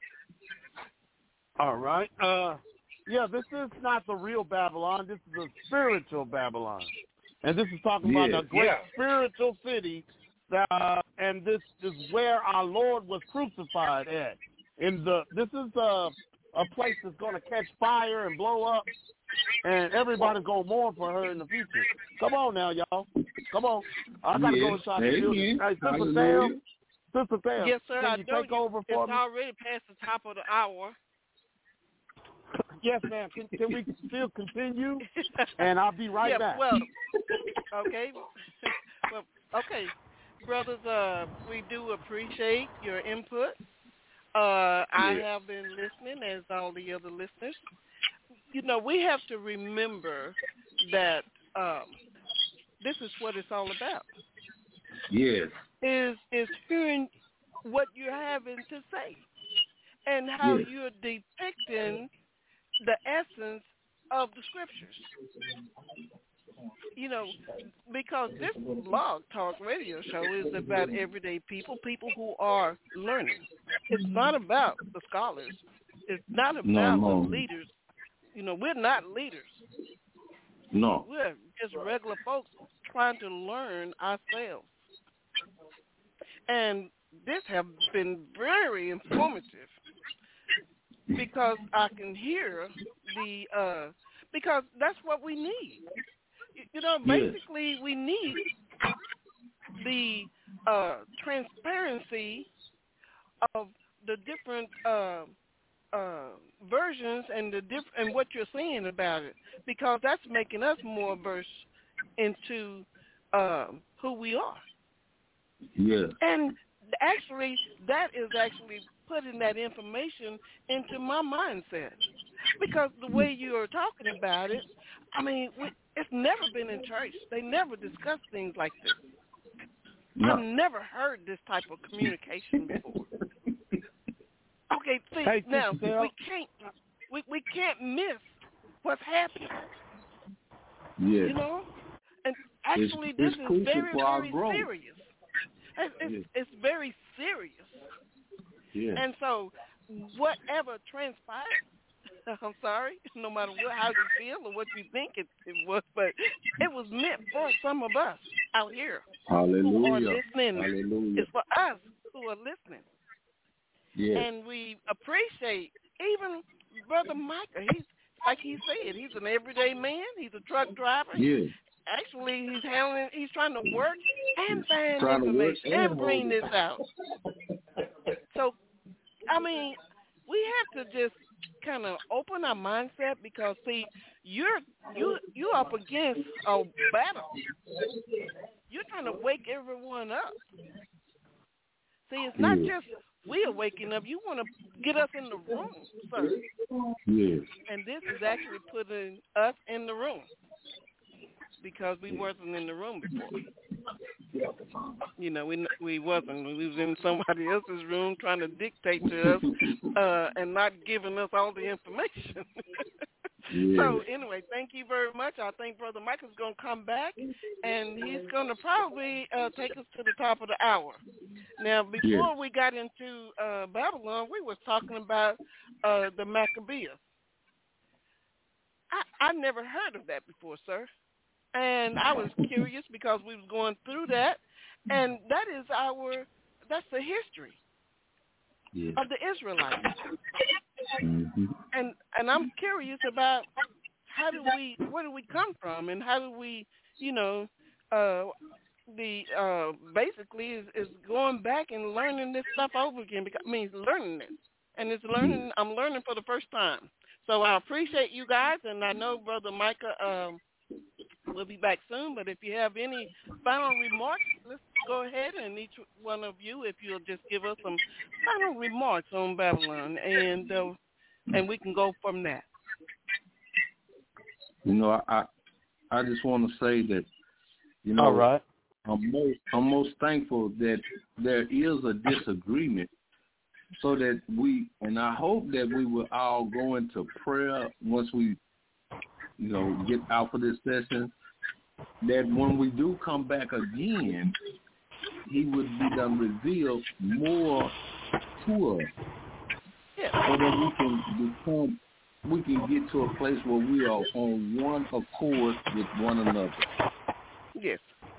All right. Yeah, this is not the real Babylon. This is a spiritual Babylon. And this is talking about a great spiritual city, and this is where our Lord was crucified at. This is a place that's going to catch fire and blow up, and everybody's going to mourn for her in the future. Come on now, y'all. Come on. I got to go inside the building. Hey, Sister Sam, yes, sir. can you take over for me? It's already past the top of the hour. Yes, ma'am. Can we still continue? And I'll be right back. Well, okay. Well, okay. Brothers, we do appreciate your input. I have been listening, as all the other listeners. You know, we have to remember that this is what it's all about. Yes. Is hearing what you have having to say and how you're depicting the essence of the scriptures. You know, because this blog talk radio show is about everyday people who are learning. It's not about the scholars. It's not about the leaders. You know, we're not leaders. No. We're just regular folks trying to learn ourselves. And this has been very informative because I can hear because that's what we need. You know, basically we need the transparency of the different versions and and what you're saying about it, because that's making us more versed into who we are. Yeah. And actually, that is actually putting that information into my mindset, because the way you are talking about it, I mean, it's never been in church. They never discuss things like this. No. I've never heard this type of communication before. Okay, see, now we can't miss what's happening. Yeah. You know, and actually, this is very, very serious. It's very serious. Yeah. And so, whatever transpired, I'm sorry, no matter how you feel or what you think it was, but it was meant for some of us out here who are listening. Hallelujah. It's for us who are listening. Yeah. And we appreciate even Brother Micah. He's, like he said, he's an everyday man. He's a truck driver. Yeah. Actually, he's trying to work and find information and bring this out. So, I mean, we have to just kind of open our mindset, because see, you're up against a battle. You're trying to wake everyone up. See, it's not just we are waking up. You want to get us in the room, sir. Yeah. And this is actually putting us in the room, because we wasn't in the room before. You know, we wasn't. We was in somebody else's room trying to dictate to us and not giving us all the information. Yeah. So anyway, thank you very much. I think Brother Mike is going to come back, and he's going to probably take us to the top of the hour. Now, before we got into Babylon, we was talking about the Maccabees. I never heard of that before, sir. And I was curious because we was going through that, and that's the history of the Israelites. Mm-hmm. And I'm curious about where do we come from, and how do we, basically is going back and learning this stuff over again. Because, I mean, learning it, and it's learning. I'm learning for the first time. So I appreciate you guys, and I know Brother Micah will be back soon. But if you have any final remarks, let's go ahead, and each one of you, if you'll just give us some final remarks on Babylon, and we can go from that. You know, I just want to say that, all right. I'm most thankful that there is a disagreement, so that and I hope that we will all go into prayer once we, get out for this session, that when we do come back again, he would be done reveal more to us, so that we can get to a place where we are on one accord with one another. Yes.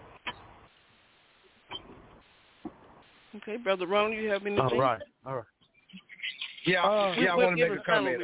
Okay, Brother Ron, you have anything? All right. Yeah, I want to make a comment.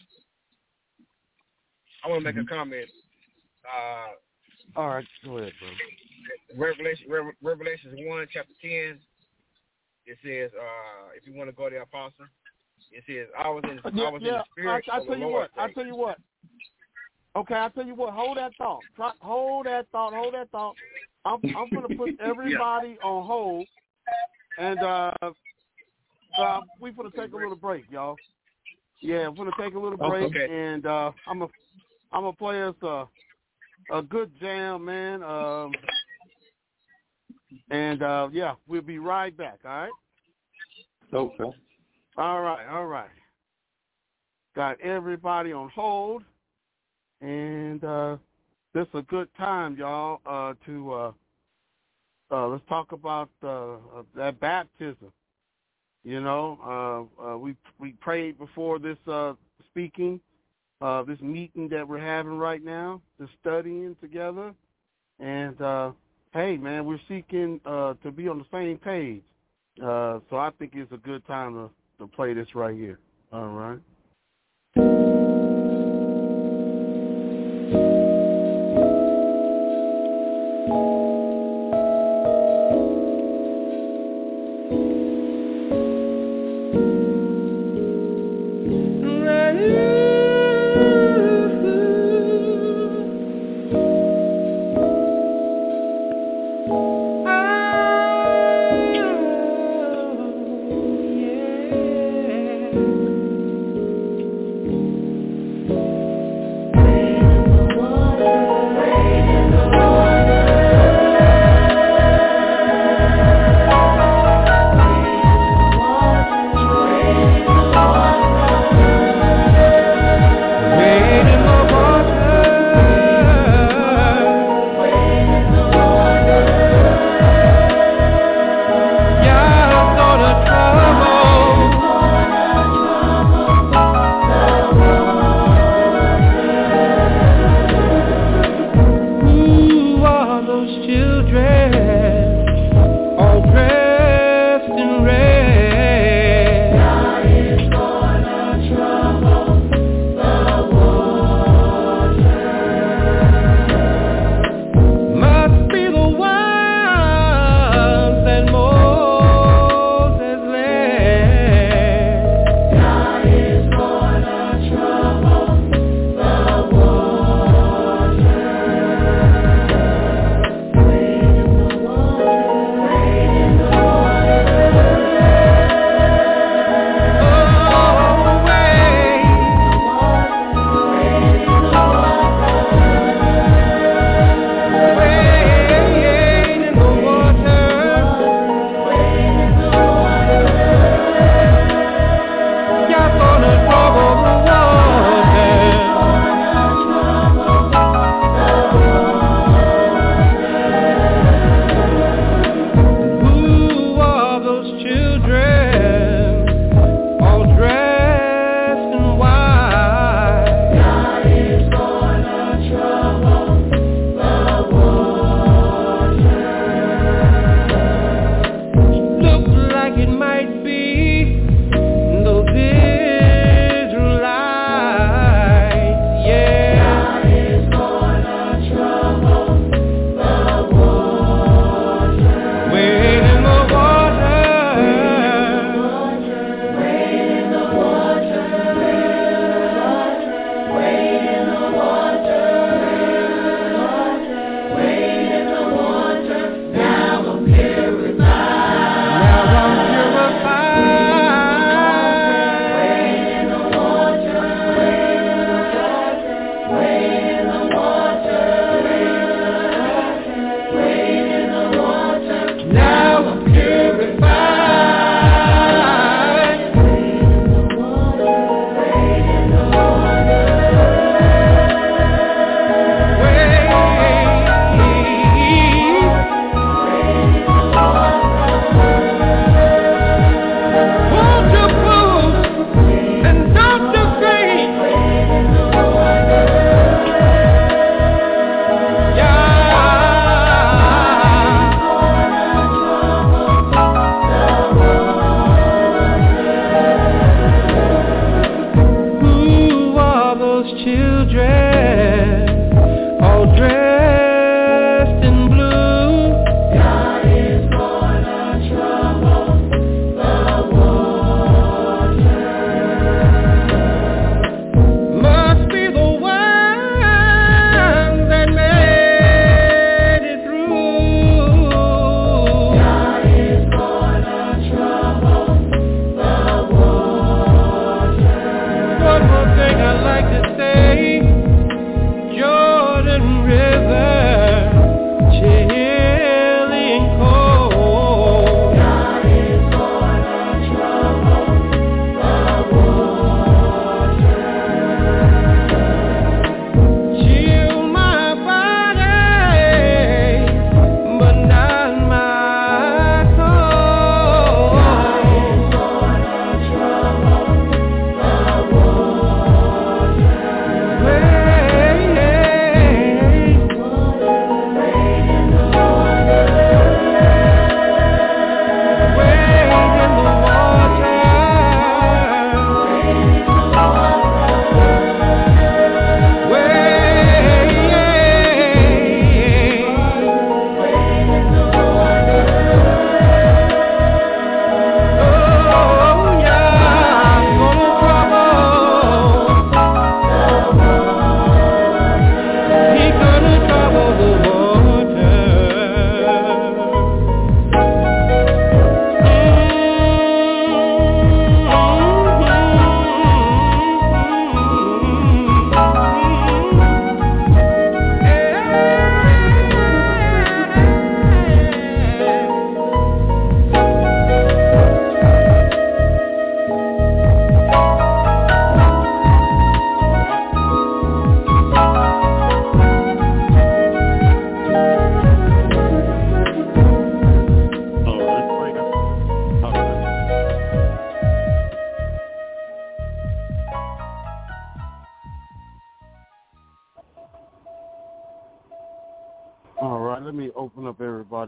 I want to make a comment. All right, go ahead, bro. Revelations 1, chapter 10, it says, if you want to go there, Apostle, it says, I was in the spirit of the Lord. I tell you what. Okay, I tell you what. Hold that thought. Hold that thought. I'm going to put everybody on hold, and we're going to take a little break, y'all. Yeah, we're going to take a little break, and I'm gonna play us a good jam, man. And we'll be right back. All right. Okay. All right. Got everybody on hold, and this is a good time, y'all, to let's talk about that baptism. You know, we prayed before this speaking, this meeting that we're having right now, this studying together, and hey, man, we're seeking to be on the same page. So I think it's a good time to play this right here. All right.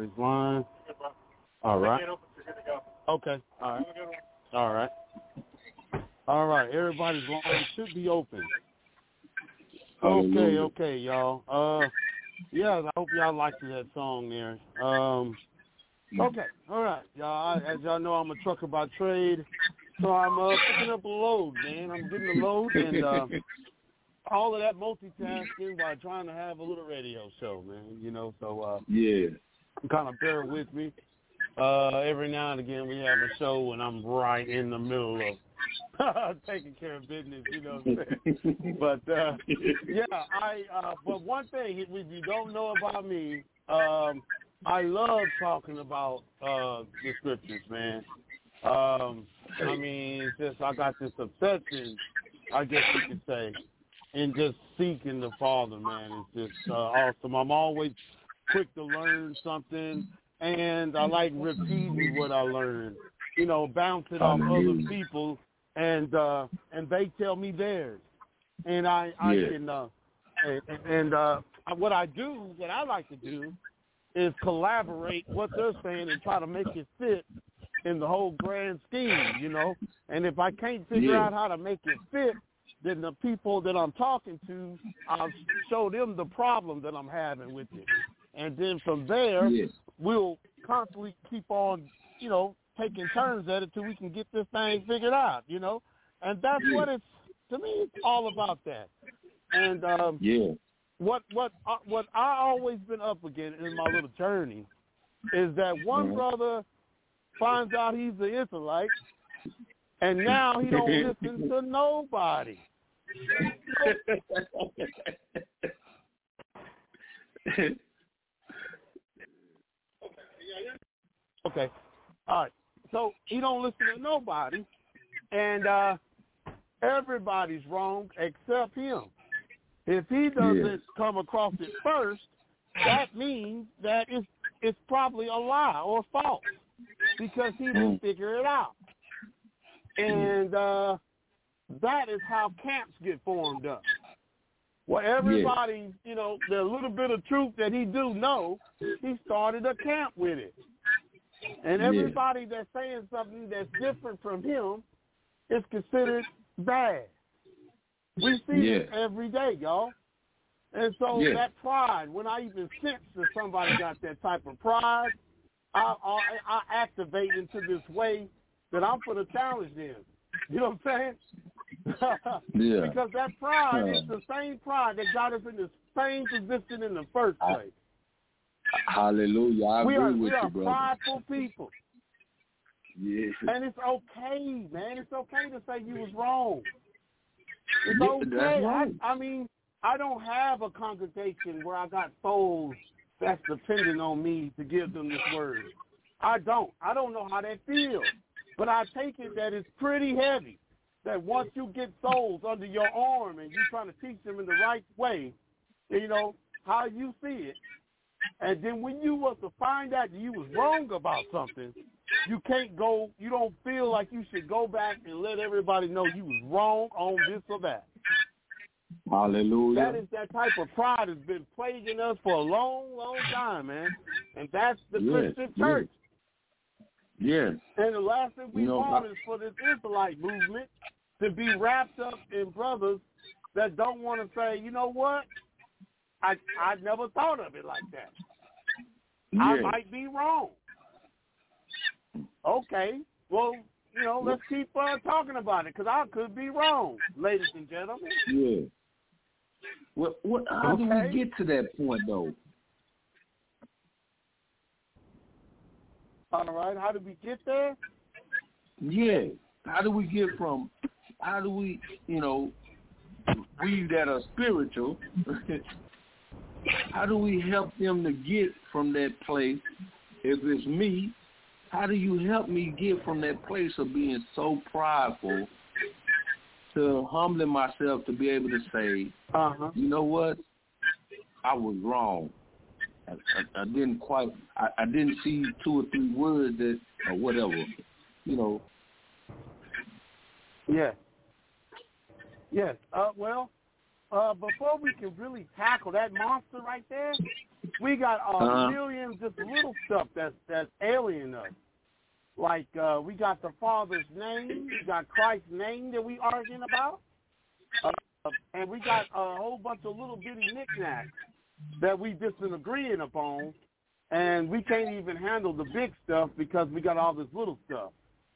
everybody's line. All right. Okay. All right. Everybody's line should be open. Okay, y'all. Yeah, I hope y'all liked that song there. Okay, all right, y'all. As y'all know, I'm a trucker by trade, so I'm picking up a load, man. I'm getting a load, and all of that multitasking while trying to have a little radio show, man. You know, so yeah, kind of bear with me. Every now and again, we have a show, and I'm right in the middle of taking care of business, you know what I'm saying? But, but one thing, if you don't know about me, I love talking about the scriptures, man. I mean, it's just, I got this obsession, I guess you could say, in just seeking the Father, man. It's just awesome. I'm always quick to learn something, and I like repeating what I learned, you know, bounce it off other people, and they tell me theirs, and I can what I like to do is collaborate what they're saying and try to make it fit in the whole grand scheme, you know. And if I can't figure out how to make it fit, then the people that I'm talking to, I'll show them the problem that I'm having with it, and then from there we'll constantly keep on, you know, taking turns at it till we can get this thing figured out, you know. And that's what it's, to me, it's all about that. And what I always been up against in my little journey is that one brother finds out he's an Israelite, and now he don't listen to nobody. Okay. All right. So he don't listen to nobody, and everybody's wrong except him. If he doesn't come across it first, that means that it's probably a lie or false because he didn't figure it out. And that is how camps get formed up. Well, everybody, you know, the little bit of truth that he do know, he started a camp with it. And everybody that's saying something that's different from him is considered bad. We see this every day, y'all. And so that pride, when I even sense that somebody got that type of pride, I activate into this way that I'm going to challenge them. You know what I'm saying? Because that pride is the same pride that got us in the same position in the first place. Hallelujah. I agree with you, we are brother. prideful people. Yeah. And it's okay, man. It's okay to say you was wrong. It's okay. That's right. I mean, I don't have a congregation where I got souls that's dependent on me to give them this word. I don't know how that feels. But I take it that it's pretty heavy, that once you get souls under your arm and you're trying to teach them in the right way, you know, how you see it, and then when you was to find out that you was wrong about something, you don't feel like you should go back and let everybody know you was wrong on this or that. Hallelujah. That is that type of pride has been plaguing us for a long, long time, man. And that's the Christian church. Yes. And the last thing we want is for this Israelite movement to be wrapped up in brothers that don't want to say, you know what, I never thought of it like that. I might be wrong. Okay, well, you know, let's keep talking about it because I could be wrong, ladies and gentlemen. Yeah. How do we get to that point, though? All right, how do we get there? Yeah. How do we, you know, we that are spiritual, how do we help them to get from that place? If it's me, how do you help me get from that place of being so prideful to humbling myself to be able to say, you know what, I was wrong. I didn't quite, I didn't see 2 or 3 words that, or whatever, you know. Yes. Yes. Before we can really tackle that monster right there, we got millions of little stuff that's alien us. Like we got the Father's name, we got Christ's name that we arguing about, and we got a whole bunch of little bitty knickknacks that we disagreeing upon, and we can't even handle the big stuff because we got all this little stuff.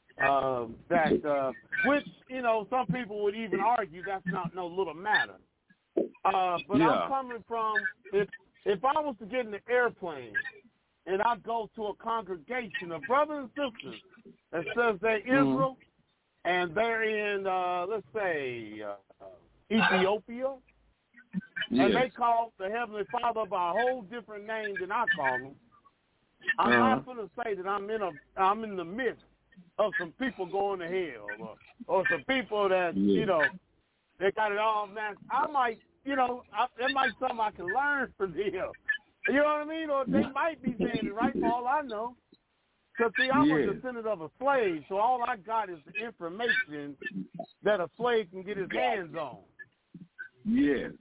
Which, you know, some people would even argue that's not no little matter. But I'm coming from, if I was to get in the airplane and I go to a congregation of brothers and sisters that says they're Israel and they're in, let's say, Ethiopia, and they call the Heavenly Father by a whole different name than I call him, I'm not going to say that I'm in the midst of some people going to hell or some people that, you know, they got it all masked. I might, you know, that might be something I can learn from them. You know what I mean? Or they might be saying it right for all I know. Because, see, I'm a descendant of a slave, so all I got is the information that a slave can get his hands on. Yes.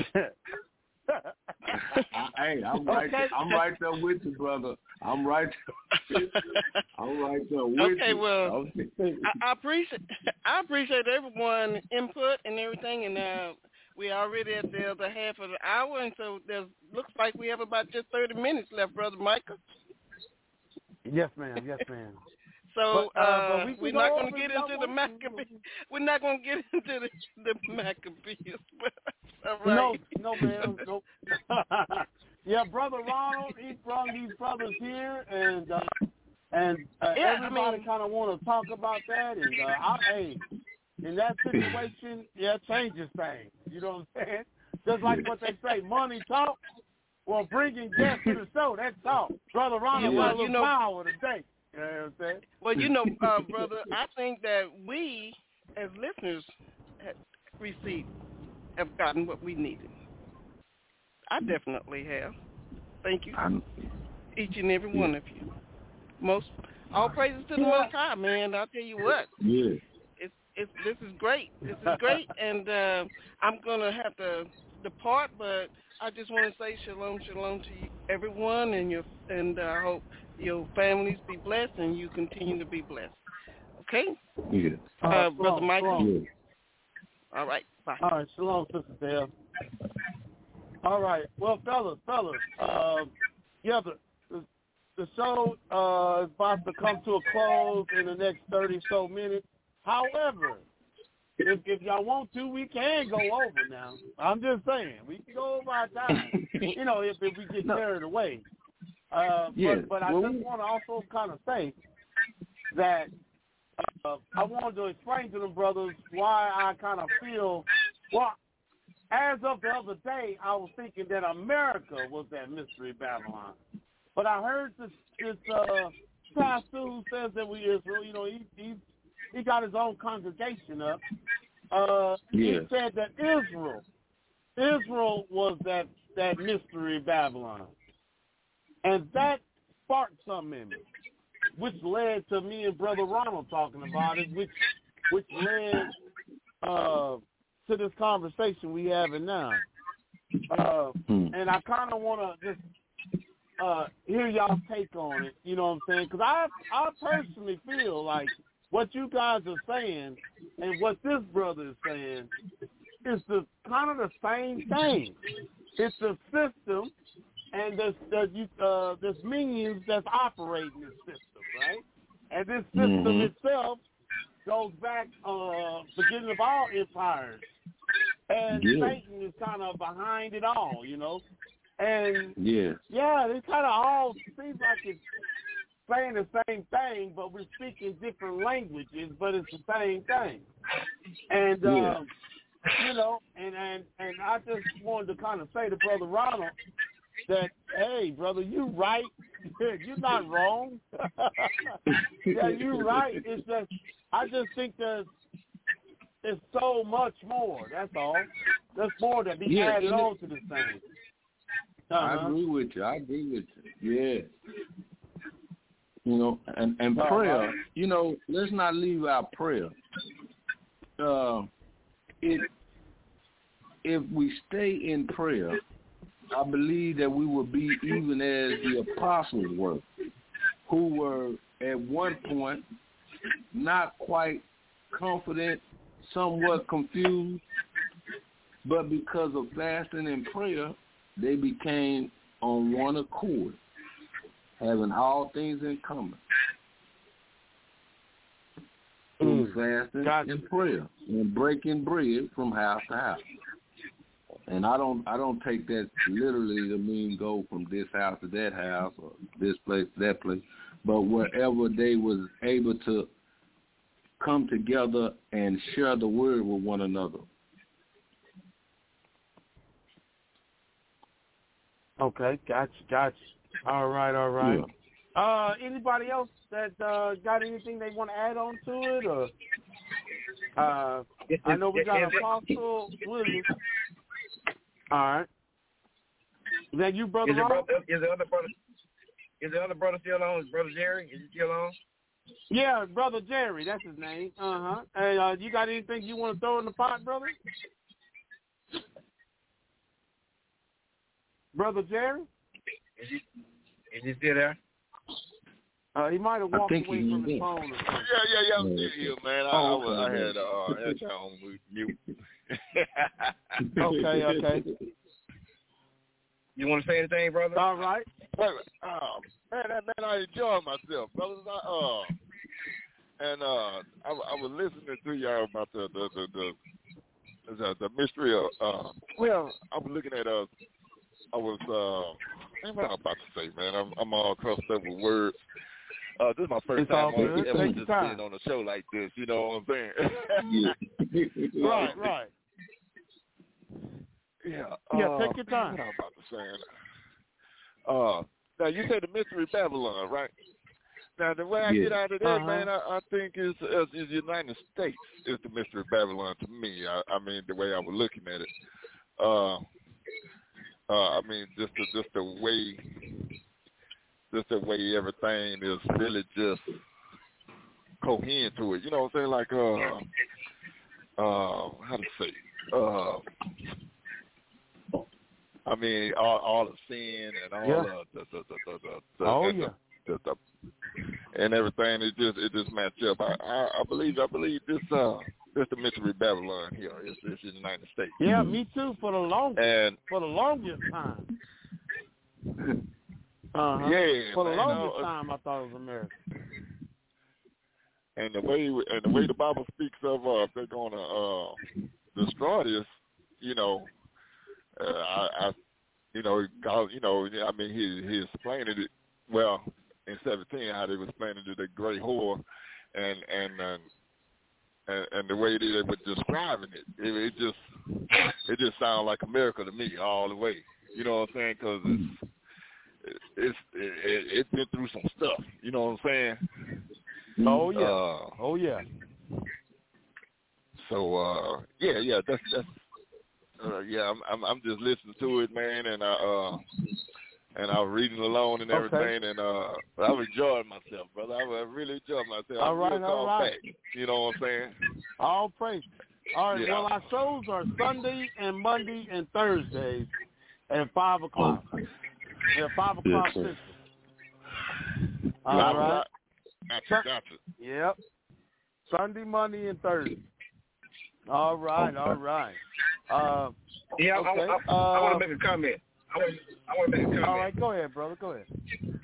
Hey, I'm right there with you, brother. I'm right there with you. Okay, well, I appreciate everyone's input and everything, and we're already at the other half of the hour, and so looks like we have about just 30 minutes left, Brother Michael. Yes, ma'am. So we're not going to get into the Maccabees. We're not going to get into the Maccabees. All right. No, ma'am. Nope. Yeah, Brother Ronald, he brought these brothers here, and everybody kind of want to talk about that. And in that situation, it changes things. You know what I'm saying? Just like what they say, money talk. Well, bringing guests to the show, that's talk. Brother Ronald got a little power today. You know what I'm saying? Well, you know, brother, I think that we, as listeners, have gotten what we needed. I definitely have. Thank you, each and every one of you. All praises to the Most High, man. I'll tell you what. Yeah. This is great. This is great, and I'm gonna have to depart, but I just want to say shalom to you, everyone, and I hope your families be blessed and you continue to be blessed. Okay? Yeah. Brother Michael. Yeah. All right. Bye. All right. Shalom, Sister Dale. All right. Well, fellas, the show is about to come to a close in the next 30 so minutes. However, if y'all want to, we can go over now. I'm just saying, we can go over our time. You know, if we get carried away. But I just want to also kind of say that I wanted to explain to them brothers why I kind of feel, well, as of the other day, I was thinking that America was that mystery Babylon. But I heard this pastor who says that we Israel, you know, he got his own congregation up. He said that Israel was that mystery Babylon. And that sparked something in me, which led to me and Brother Ronald talking about it, which led to this conversation we having now. And I kind of want to just hear y'all's take on it, you know what I'm saying? Because I personally feel like what you guys are saying and what this brother is saying is kind of the same thing. It's a system, and there's minions that's operating this system, right? And this system itself goes back beginning of all empires. And Satan is kind of behind it all, you know? And, it kind of all seems like it's saying the same thing, but we're speaking different languages, but it's the same thing. And, you know, and I just wanted to kind of say to Brother Ronald that, hey, brother, you right. You're not wrong. Yeah, you're right. It's just, I just think there's so much more. That's all. There's more that be added on to this thing. I agree with you. Yeah. You know, and prayer, you know, let's not leave out prayer. If we stay in prayer, I believe that we will be even as the apostles were, who were at one point not quite confident, somewhat confused, but because of fasting and prayer, they became on one accord, having all things in common. Through fasting and prayer and breaking bread from house to house. And I don't take that literally to mean go from this house to that house or this place to that place, but wherever they was able to come together and share the word with one another. Okay, gotcha. All right. Yeah. Anybody else that got anything they want to add on to it, or I know we got Apostle William. All right. Is that you, brother? Is the other brother still on? Brother Jerry, is he still on? Yeah, Brother Jerry, that's his name. And you got anything you want to throw in the pot, brother? Brother Jerry? Is he still there? He might have walked away from his phone or something. Yeah, I'm still here, man. I had y'all on mute. Okay. You want to say anything, brother? All right. Man, I enjoyed myself, brothers. I was listening to y'all about the mystery of. Well, I was looking at what I'm about to say, man. I'm all crossed up with words. This is my first time ever just being on a show like this. You know what I'm saying? Right. Yeah. Take your time. What I'm about to say. Now you say the mystery Babylon, right? Now the way I get out of that, man, I think is United States is the mystery Babylon to me. I mean the way I was looking at it. I mean just the way everything is really just coherent to it. You know what I'm saying? Like how to say? I mean, all the sin and all the and everything. It just match up. I believe this the mystery Babylon here. It's the United States. Yeah, me too. For the longest time. Yeah. For the longest time, I thought it was America. And the way the Bible speaks of they're gonna destroy this, you know. I mean, he explained it well in 17 how they was explaining it the great whore, and the way they were describing it just sounded like America to me all the way. You know what I'm saying? Because it's been through some stuff. You know what I'm saying? Oh yeah. So that's. I'm just listening to it, man, and I was reading along and everything, and I was enjoying myself, brother. I really enjoyed myself. All right. Back, you know what I'm saying? All praise. All right. Yeah. Well, our shows are Sunday and Monday and Thursdays at 5 o'clock. Yeah, 5 o'clock Central. All right. Gotcha. Yep. Sunday, Monday, and Thursday. All right. Yeah, okay. I want to make a comment. I want to make a comment. All right, go ahead, brother. Go ahead.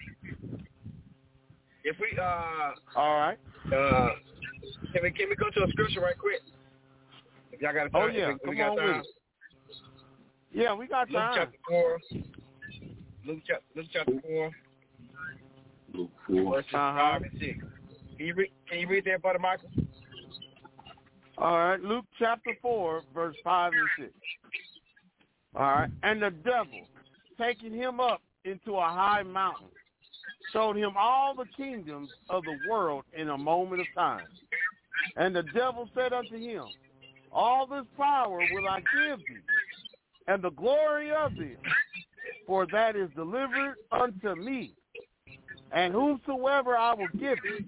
If we all right. Can we go to a scripture right quick? If y'all got time. Oh yeah, we got time. Yeah, we got time. Luke chapter 4. Luke 4. Verses 5 and 6. Can you read that, Brother Michael? All right, Luke chapter 4, verse 5 and 6. All right, and the devil, taking him up into a high mountain, showed him all the kingdoms of the world in a moment of time. And the devil said unto him, all this power will I give thee, and the glory of thee, for that is delivered unto me, and whosoever I will give it.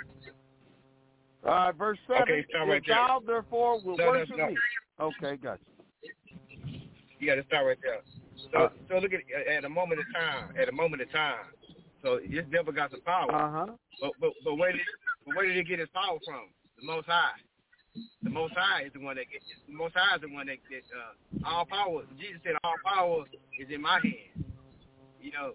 Verse 7, if thou therefore will worship me. Okay, gotcha. You got to start right there. So look at a moment of time. So this devil got some power. But where did he get his power from? The Most High. The Most High is the one that gets. The Most High is the one that gets all power. Jesus said, "All power is in my hand." You know,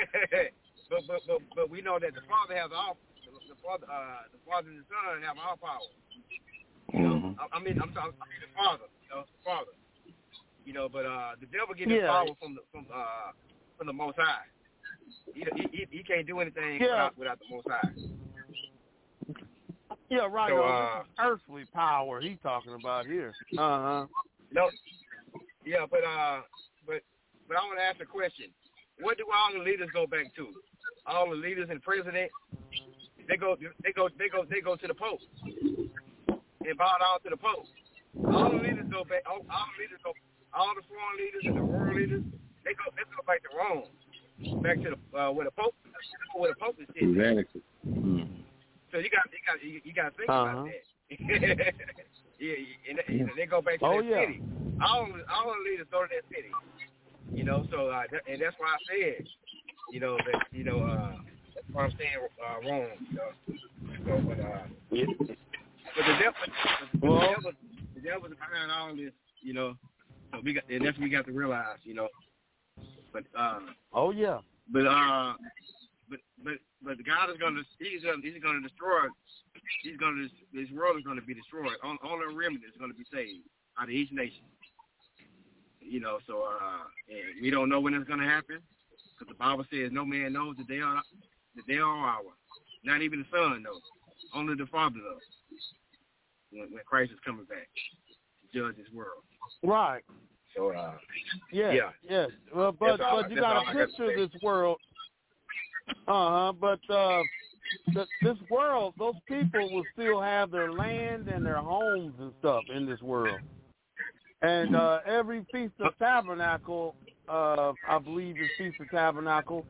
but we know that the Father has all. The Father and the Son have all power. You know, I'm talking the Father. You know, the Father. You know, but the devil gets his power from the Most High. He can't do anything without the Most High. Yeah, right. So, earthly power he's talking about here. No. Yeah, but I want to ask a question. What do all the leaders go back to? All the leaders and presidents, they go to the Pope and bow down to the Pope. All the leaders go back. All the foreign leaders and the world leaders, they go back to Rome, back to the where the Pope is sitting. Exactly. So you got to think about that. and they go back to that city. All the leaders go to that city. You know, so and that's why I said, you know, that that's why I'm saying wrong. So, but the devil's behind all this. You know, so that's what we got to realize. You know, but But God is he's going to destroy. This world is going to be destroyed. Only a remnant is going to be saved out of each nation. You know, so and we don't know when it's going to happen, because the Bible says no man knows the day or hour. Not even the Son knows. Only the Father knows when Christ is coming back to judge this world. Right. So yes. Well, but you got to picture this world. But this world, those people will still have their land and their homes and stuff in this world. And every Feast of Tabernacle, I believe the Feast of Tabernacle,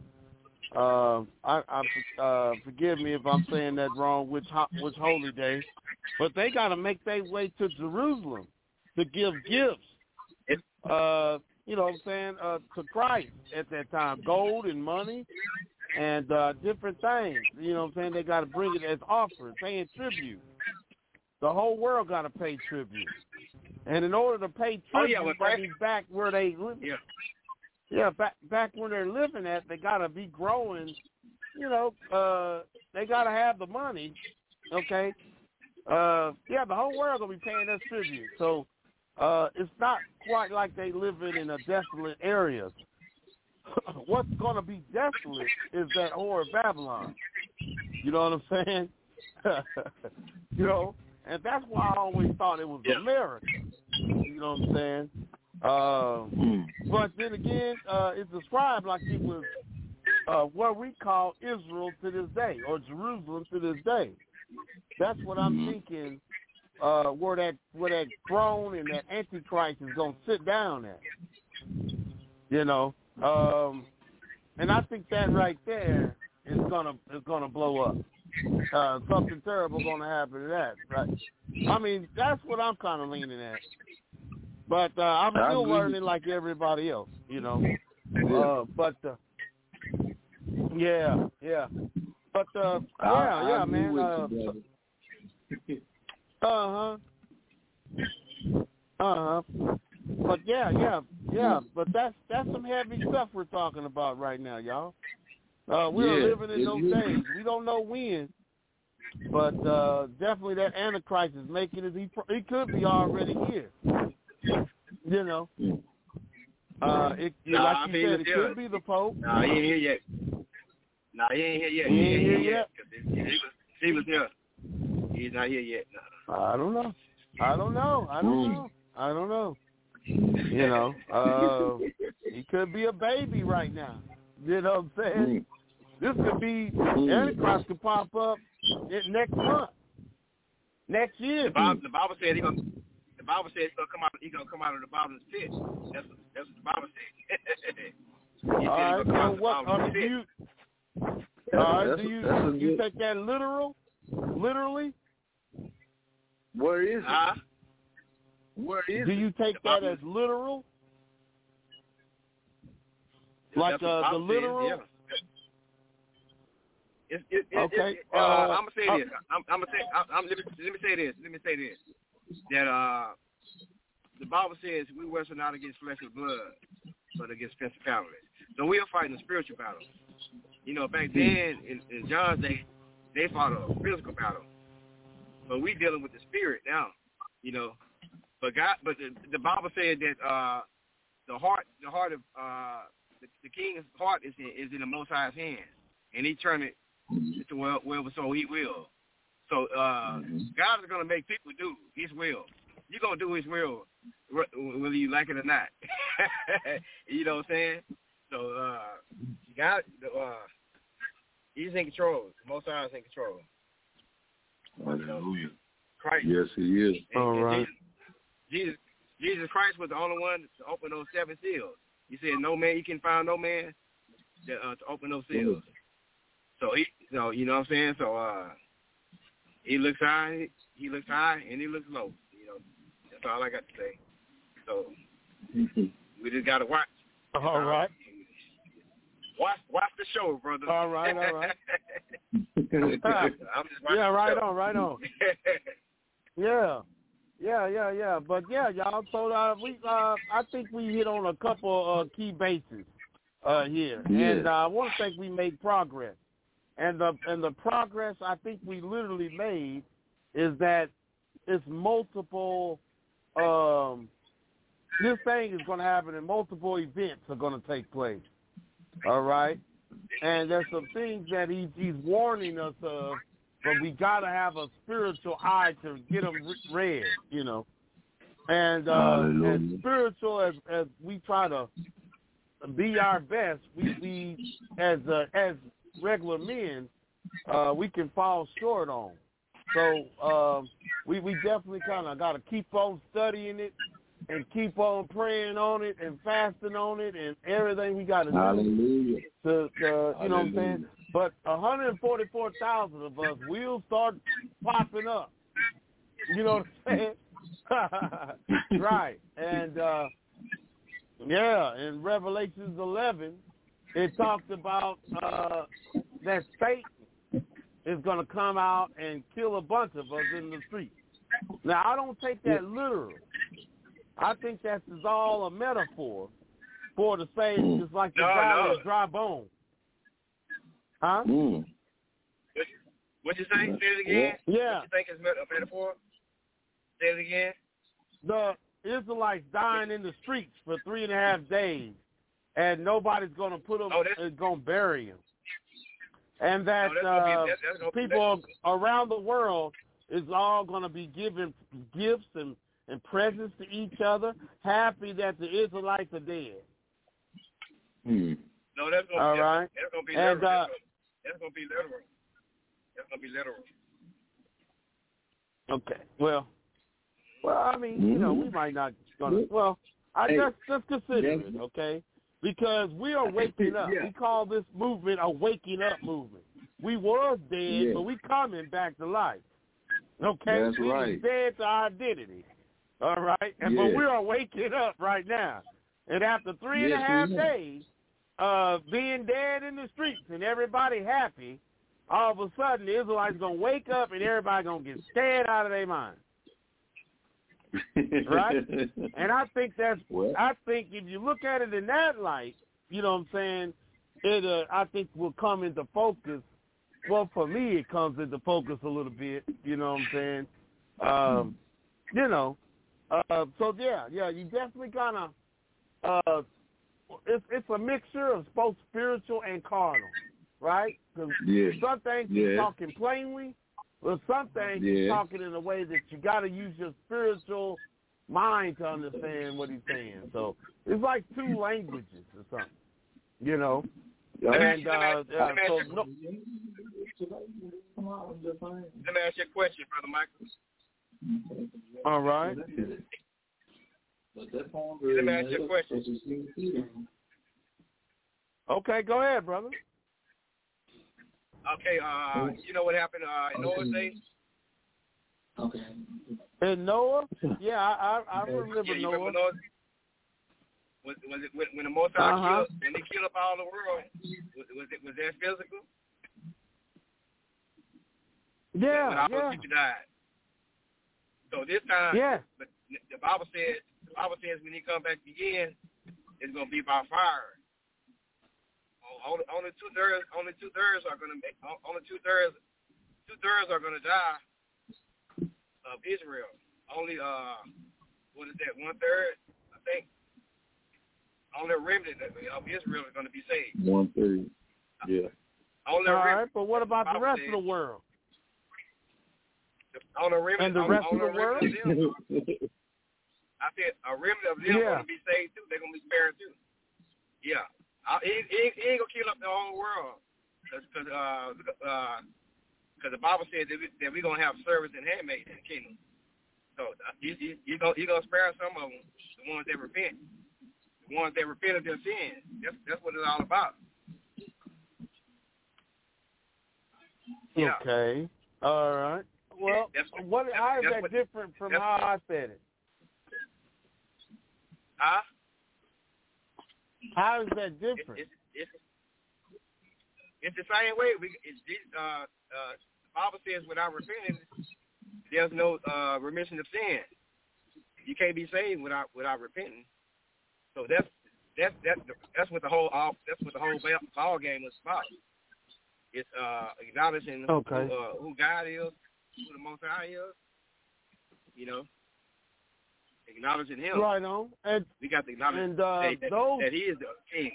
forgive me if I'm saying that wrong, which holy day, but they got to make their way to Jerusalem to give gifts, you know what I'm saying, to Christ at that time, gold and money and different things. You know what I'm saying? They got to bring it as offerings, paying tribute. The whole world got to pay tribute. And in order to pay tribute, back where they live, back where they're living at, they got to be growing. You know, they got to have the money. Okay. The whole world gonna be paying us tribute. So it's not quite like they living in a desolate area. What's gonna be desolate is that whore of Babylon. You know what I'm saying? You know. And that's why I always thought it was America. You know what I'm saying? But then again, it's described like it was what we call Israel to this day, or Jerusalem to this day. That's what I'm thinking, where that throne and that Antichrist is going to sit down at. You know? And I think that right there is gonna blow up. Something terrible going to happen to that, right? I mean, that's what I'm kind of leaning at. But I'm still learning like everybody else, you know. But man. But but that's some heavy stuff we're talking about right now, y'all. We're living in those days. We don't know when, but definitely that Antichrist is making it. He could be already here. You know, like you said, it could be the Pope. No, he ain't here yet. He ain't here yet. He was here. He's not here yet. No. I don't know. You know, he could be a baby right now. You know what I'm saying? This could be, Antichrist could pop up next month, next year. The Bible said he's gonna come out. He's gonna come out of the bottomless pit. That's what the Bible said. All right. So what? Do you take that literally? Where is it? Do you take that as literal? Like the literal? Yeah. Okay. I'm gonna say this. Let me say this. That the Bible says we wrestle not against flesh and blood, but against principalities. So we are fighting a spiritual battle. You know, back then in John's day, they fought a physical battle, but we dealing with the spirit now. You know, but the Bible said that the heart of the king's heart is in the Most High's hands, and He turned it to wherever so He will. So God is going to make people do His will. You're going to do His will whether you like it or not. You know what I'm saying? So God, He's in control. The Most High is in control. Hallelujah. Christ. Yes, He is. All right. Jesus Christ was the only one to open those 7 seals. He said, "No man, you can find no man to open those seals." So you know what I'm saying? So He looks high, and He looks low. You know, that's all I got to say. So we just gotta watch. All right. Watch the show, brother. All right. I'm just watching right the show. on. Yeah. But yeah, y'all. So I think we hit on a couple key bases here, and I want to think we made progress. And the progress I think we literally made is that it's multiple. This thing is going to happen, and multiple events are going to take place. All right, and there's some things that he's warning us of, but we got to have a spiritual eye to get them read, you know. And spiritual as we try to be our best, we as regular men, we can fall short on. So we definitely kind of got to keep on studying it and keep on praying on it and fasting on it and everything we got to do. Hallelujah. To you know what I'm saying? But 144,000 of us will start popping up. You know what I'm saying? Right. And, in Revelations 11, it talks about that Satan is going to come out and kill a bunch of us in the street. Now, I don't take that literal. I think that's all a metaphor for the same, just like the guy with dry bone. Huh? What'd you say? Say it again. Yeah. What you think is a metaphor? Say it again. The Israelites dying in the streets for 3.5 days, and nobody's going to put them, going to bury them. And that people around the world is all going to be giving gifts and presents to each other, happy that the Israelites are dead. No, that's going to be literal. That's going to be literal. That's going to be literal. Okay. Well, I mean, you know, we might not gonna. Well, just consider it, okay? Because we are waking up. We call this movement a waking up movement. We was dead, but we coming back to life. Okay, that's we right. dead to our identity. All right, but we are waking up right now. And after 3.5 days of being dead in the streets and everybody happy, all of a sudden the Israelites gonna wake up and everybody gonna get scared out of their mind. Right? And I think I think if you look at it in that light, you know what I'm saying, it I think will come into focus. Well, for me, it comes into focus a little bit. You know what I'm saying? You know. So you definitely kind of. It's a mixture of both spiritual and carnal, right? Because some things he's talking plainly, but some things he's talking in a way that you got to use your spiritual mind to understand what he's saying. So it's like 2 languages or something, you know. And Let me ask you a question, Brother Michael. All right. Let me ask you a question. Okay, go ahead, brother. Okay, you know what happened in Noah's day? And Noah? Yeah, I remember Noah. Remember Was it when the Most High killed, when they killed up all the world? Was that physical? Yeah, when all those people died. So this time, but the Bible says when he come back again, it's gonna be by fire. Only two thirds are gonna die of Israel. Only what is that? 1/3, I think. Only a remnant of Israel is gonna be saved. 1/3. Yeah. All right, but what about the rest of the world? On a remnant, and the rest of the world? I said a remnant of them going to be saved too. They're going to be spared too. Yeah. He ain't going to kill up the whole world. Because the Bible said that we're going to have servants and handmaids in the kingdom. So he's going to spare some of them, the ones that repent. The ones that repent of their sins. That's what it's all about. Yeah. Okay. All right. Well, how is that different from how I said it? Huh? How is that different? It's the same way. The Bible says without repenting, there's no remission of sin. You can't be saved without repenting. So that's what the whole ball game is about. It's acknowledging who God is, who the Most High is, acknowledging Him. Right on. And we got to acknowledge that He is the King.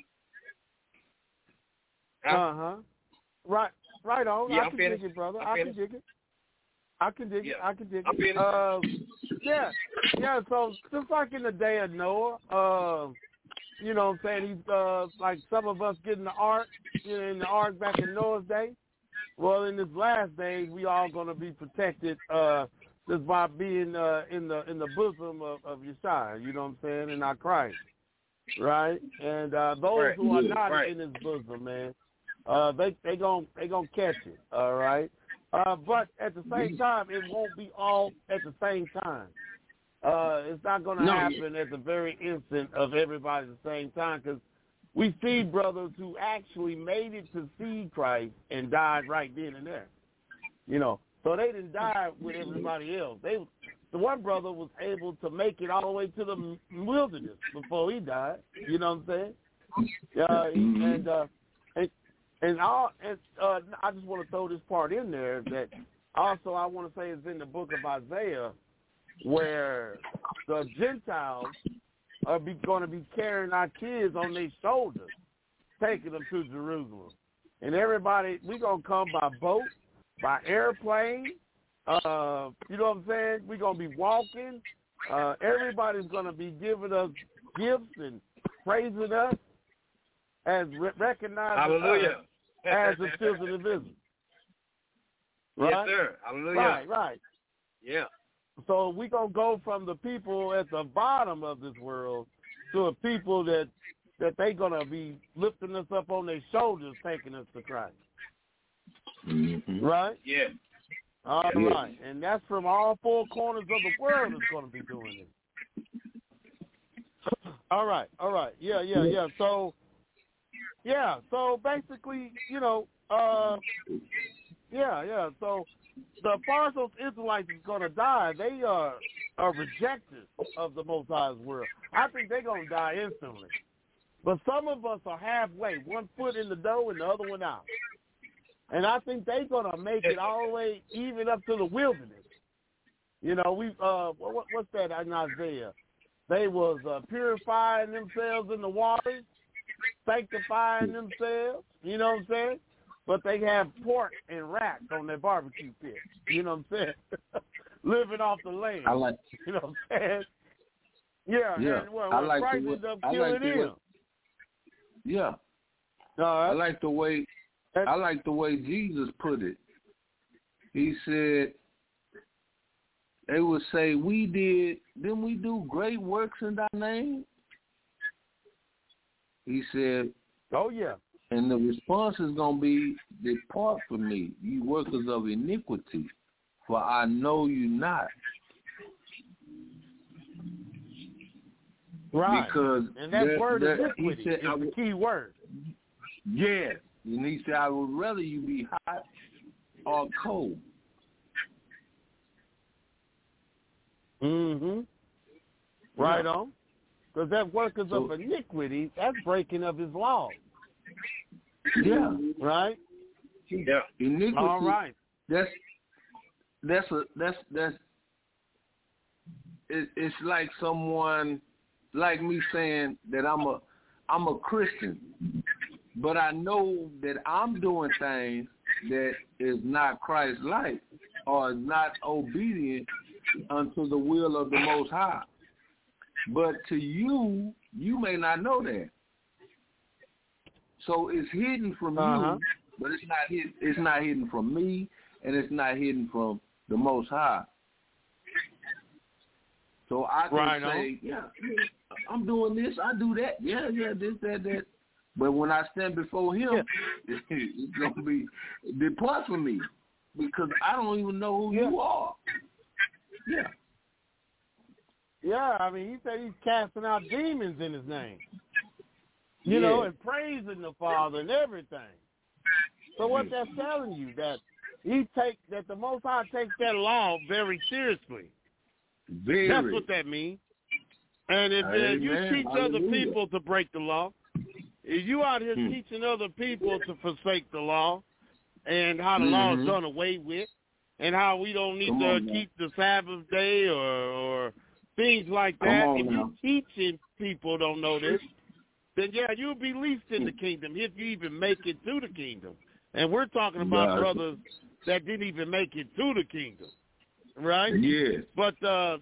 Right on. Yeah, I can dig it, brother. I can dig it. I can dig it. Yeah. So just like in the day of Noah, you know what I'm saying? He's like some of us getting the ark, in the ark back in Noah's day. Well, in this last day, we all going to be protected just by being in the bosom of Yeshua, you know what I'm saying, in our Christ, right? And those who are not in his bosom, man, they gonna catch it, all right? But at the same time, it won't be all at the same time. It's not going to happen at the very instant of everybody at the same time, because we see brothers who actually made it to see Christ and died right then and there. So they didn't die with everybody else. The one brother was able to make it all the way to the wilderness before he died. You know what I'm saying? I just want to throw this part in there that also I want to say is in the book of Isaiah, where the Gentiles are going to be carrying our kids on their shoulders, taking them to Jerusalem. And everybody, we're going to come by boat, by airplane. You know what I'm saying? We're going to be walking. Everybody's going to be giving us gifts and praising us as recognizing us as the children of Israel. Right? Yes, sir. Hallelujah. Right. Yeah. So we're going to go from the people at the bottom of this world to a people that they're going to be lifting us up on their shoulders, taking us to Christ. Mm-hmm. Right? Yeah. All right. And that's from all four corners of the world that's going to be doing it. All right. Yeah. So basically, so the far as those Israelites is going to die, they are rejected of the Most High's world. I think they're going to die instantly. But some of us are halfway, one foot in the door and the other one out. And I think they're going to make it all the way even up to the wilderness. What's that in Isaiah? They was purifying themselves in the waters, sanctifying themselves, you know what I'm saying? But they have pork and rats on their barbecue pit. You know what I'm saying? Living off the land. You know what I'm saying? Yeah. And Christ ended up killing him. Yeah. I like the way Jesus put it. He said, they would say, didn't we do great works in thy name? He said, oh yeah. And the response is going to be, depart from me, you workers of iniquity, for I know you not. Right. Because and that word iniquity is the key word. Yes. And he said, I would rather you be hot or cold. Mm-hmm. Right on. Because that workers of iniquity, that's breaking of his law. Yeah. Right? Yeah. Iniquity. All right. It's like someone like me saying that I'm a Christian, but I know that I'm doing things that is not Christ-like or is not obedient unto the will of the Most High. But to you, you may not know that. So it's hidden from you, but it's not hidden from me, and it's not hidden from the Most High. So I can say, yeah, I'm doing this, I do that, yeah, this, that. But when I stand before him, it's going to be depart from me because I don't even know who you are. Yeah. Yeah, I mean, he said he's casting out demons in his name. You know, and praising the Father and everything. So what that's telling you, that that the Most High takes that law very seriously. That's what that means. And if you teach other people to break the law, if you out here teaching other people to forsake the law and how the law is done away with and how we don't need to keep the Sabbath day or things like that, if you teaching people don't know this, then you'll be least in the kingdom if you even make it to the kingdom. And we're talking about brothers that didn't even make it to the kingdom, right? Yeah. But,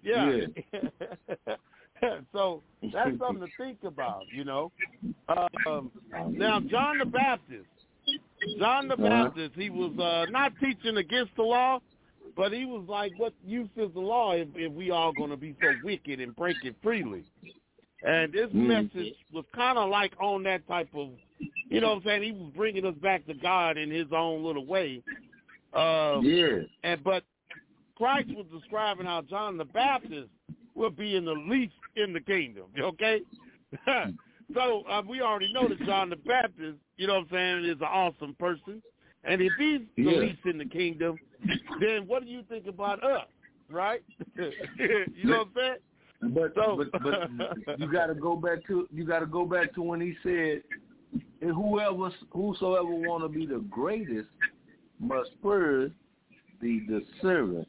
so that's something to think about, you know. Now, John the Baptist, he was not teaching against the law, but he was like, what use is the law if we all going to be so wicked and break it freely? And this message was kind of like on that type of, you know what I'm saying? He was bringing us back to God in his own little way. But Christ was describing how John the Baptist will be in the least in the kingdom, okay? So we already know that John the Baptist, you know what I'm saying, is an awesome person. And if he's the least in the kingdom, then what do you think about us, right? You know what I'm saying? But you got to go back to when he said, whosoever want to be the greatest must first be the servant.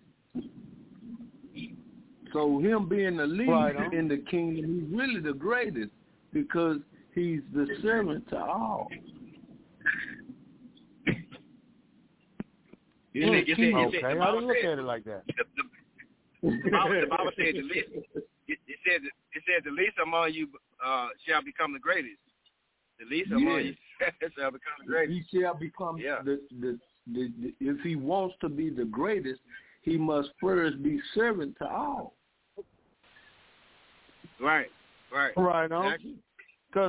So him being the least in the kingdom, he's really the greatest because he's the servant to all. I didn't look at it like that. The Bible said the least. It said the least among you shall become the greatest. The least among you shall become the greatest. He shall become the if he wants to be the greatest, he must first be servant to all. Right. Because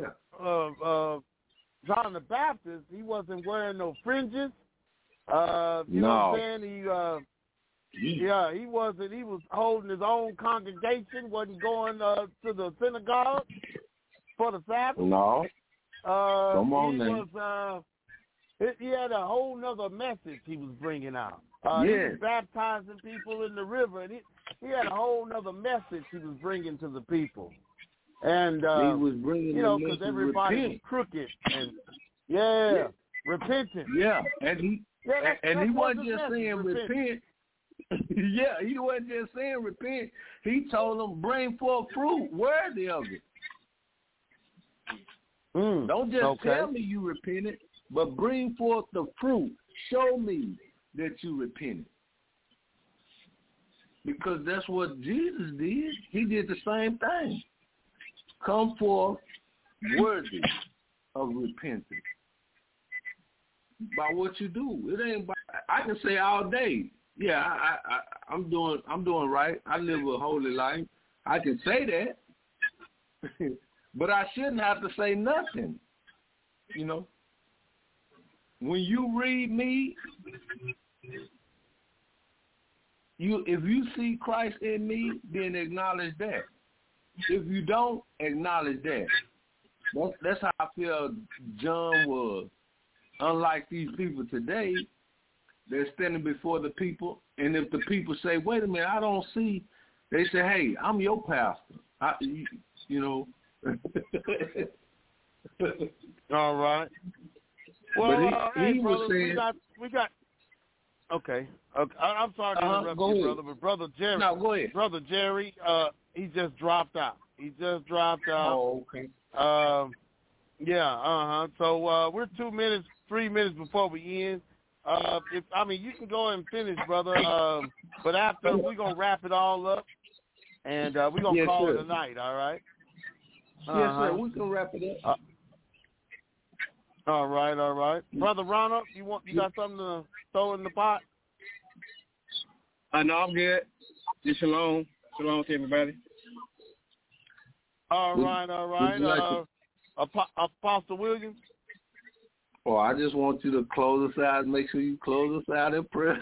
John the Baptist, he wasn't wearing no fringes. You know what I'm saying? He wasn't. He was holding his own congregation. Wasn't going to the synagogue for the Sabbath. No. Come on, man. He had a whole nother message he was bringing out. He was baptizing people in the river, and he had a whole nother message he was bringing to the people. And he was bringing, because everybody was crooked and repentant. Yeah, and he wasn't just saying repent. He wasn't just saying repent. He told them bring forth fruit worthy of it. Don't just tell me you repented, but bring forth the fruit. Show me that you repented. Because that's what Jesus did. He did the same thing. Come forth worthy of repentance. By what you do. It ain't by, I can say all day, I'm doing right. I live a holy life. I can say that. But I shouldn't have to say nothing. You know? When you read me, if you see Christ in me, then acknowledge that. if you don't acknowledge that, that's how I feel John was. Unlike these people today, they're standing before the people, and if the people say, wait a minute, I don't see, they say, hey, I'm your pastor. You know. All right. Well, he was saying, we got. Okay. I'm sorry to interrupt you, brother, but Brother Jerry. No, go ahead. Brother Jerry, he just dropped out. Oh, okay. Yeah. So we're 3 minutes before we end. You can go ahead and finish, brother. But after we're gonna wrap it all up, and we're gonna call it a night. All right. Yes, sir. We can wrap it up. All right. Brother Ronald, you got something to throw in the pot? No, I'm good. Just shalom to everybody. All right. Apostle Williams. Oh, I just want you to close us out. Make sure you close us out in prayer.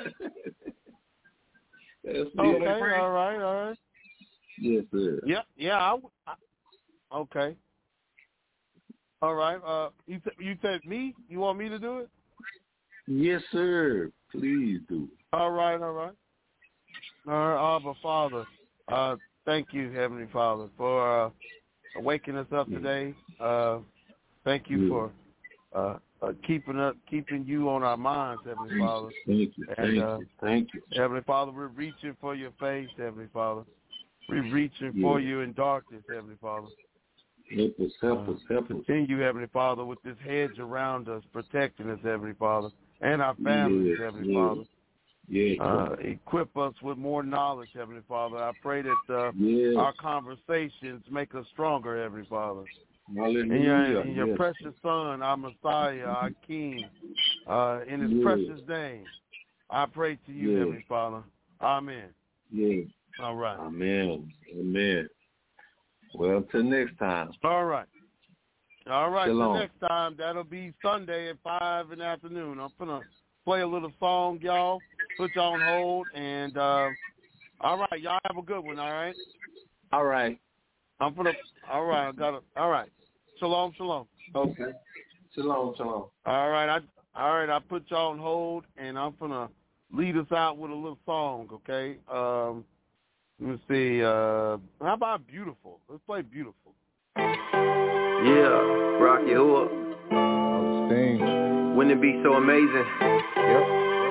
Okay. All right. Yes, sir. Yeah. Okay. All right. You said me? You want me to do it? Yes, sir. Please do. All right. Abba, Father, thank you, Heavenly Father, for waking us up today. Thank you for keeping you on our minds, Heavenly Father. Thank you. Heavenly Father, we're reaching for your face, Heavenly Father. We're reaching for you in darkness, Heavenly Father. Help us. Continue, Heavenly Father, with this hedge around us, protecting us, Heavenly Father, and our families, Heavenly Father. Equip us with more knowledge, Heavenly Father. I pray that our conversations make us stronger, Heavenly Father. In your precious Son, our Messiah, our King, in his precious name, I pray to you, Heavenly Father. Amen. Yes. All right. Amen. Well, till next time. All right. Shalom. Till next time, that'll be Sunday at 5 in the afternoon. I'm going to play a little song, y'all, put y'all on hold, and all right, y'all have a good one, all right? All right. All right. Shalom. Okay. Shalom. All right, I put y'all on hold, and I'm going to lead us out with a little song, okay? Let me see. How about Beautiful? Let's play Beautiful. Yeah, Rocky Hood. Wouldn't it be so amazing? Yep.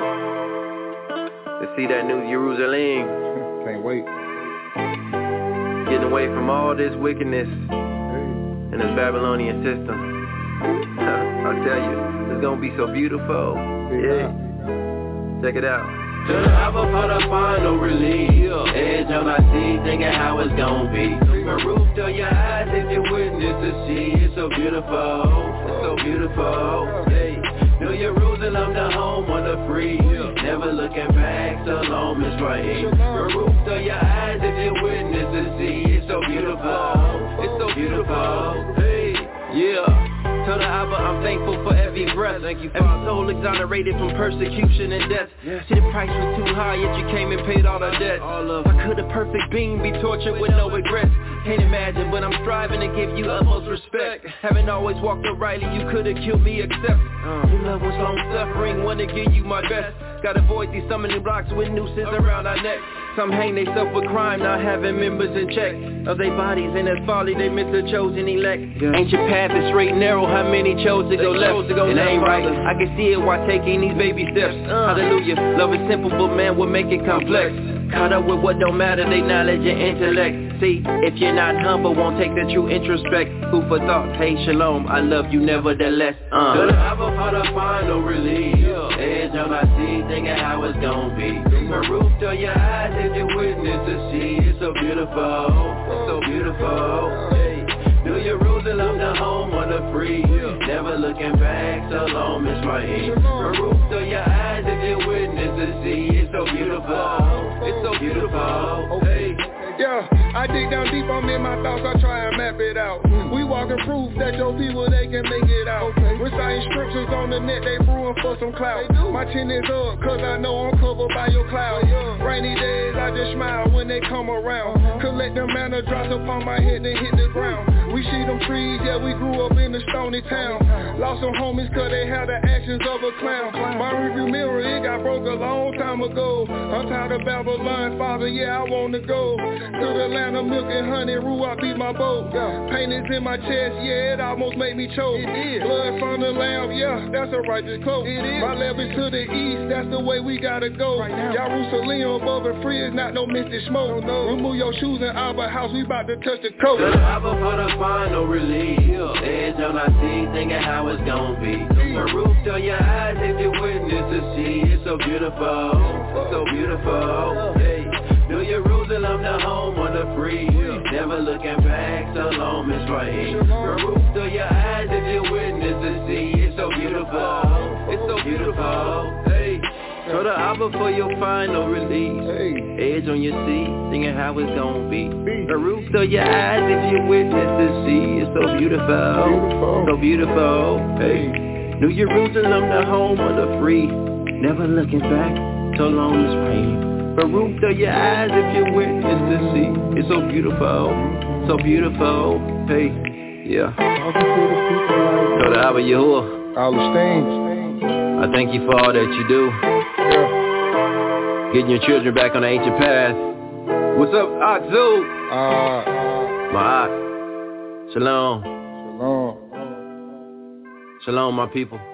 To see that New Jerusalem. Can't wait. Getting away from all this wickedness and this Babylonian system. I tell you, it's gonna be so beautiful. Check it out. To the apple for the final release. Edge on my seat, thinking how it's gon' be. My roof to your eyes if you witness to see. It's so beautiful. Hey, New Jerusalem, the home of the free. Never looking back, Shalom is right. My roof to your eyes if you witness to see. It's so beautiful. Hey, yeah. To the Abba, I'm thankful for every breath. Thank you, every soul exonerated from persecution and death. See, the price was too high, yet you came and paid all our debt. Why could a perfect being be tortured with no regrets? Can't imagine, but I'm striving to give you utmost respect. Haven't always walked uprightly, you could've killed me, except your love was long suffering, wanna give you my best. Gotta avoid these summoning blocks with nooses around our neck. Some hang they self with crime, not having members in check of their bodies, and that's folly, they miss the chosen elect. Ancient path is straight and narrow, how many chose to go left? It ain't right, I can see it while taking these baby steps. Hallelujah, love is simple, but man will make it complex. Caught up with what don't matter, they knowledge and intellect. See, if you're not humble, won't take the true introspect. Food for thought, hey shalom, I love you nevertheless. To the apple for the final release. Edge on my seat, thinking how it's gon' be. My roof to your eyes if you witness to see. It's so beautiful. Hey, New Jerusalem, the home of the free. Never looking back, Shalom is right. My roof to your eyes if you witness to see. It's so beautiful. Hey. Yeah, I dig down deep, I'm in my thoughts, I try and map it out. We walking proof that your people, they can make it out. Reciting scriptures on the net, they brewing for some clout. My chin is up, cause I know I'm covered by your cloud. Rainy days, I just smile when they come around. let the manna drops upon my head and hit the ground. We see them trees, yeah, we grew up in the stony town. Lost some homies cause they had the actions of a clown. My rearview mirror, it got broke a long time ago. I'm tired of Babylon, Father, yeah, I wanna go to the land of milk and honey, rule, I beat my boat. Pain is in my chest, yeah, it almost made me choke. Blood from the lamb, yeah, that's a righteous quote. My left is to the east, that's the way we gotta go. Jerusalem above the fridge, not no misty smoke. Remove your shoes in our house, we about to touch the coat. To the Abba for the final relief. Edge on our seat, thinking how it's gonna be. The roof to your eyes if you witness to see. It's so beautiful, it's so beautiful. Hey, New Jerusalem, the home of the free. Never looking back, so long it's right. The roof to your eyes if you witness to see. It's so beautiful, it's so beautiful. Hey. So the Abba for your final release. Edge on your seat, thinking how it's gonna be. The roof to your eyes if you witness to see. It's so beautiful, so beautiful. Hey, New Jerusalem, the home of the free. Never looking back, so long as rain. The roof to your eyes if you witness to see. It's so beautiful, so beautiful. Hey, yeah. So the Abba Yahuwah, all the stains. I thank you for all that you do. Getting your children back on the ancient path. What's up, Akzu? My Ak. Shalom. Shalom. Shalom, my people.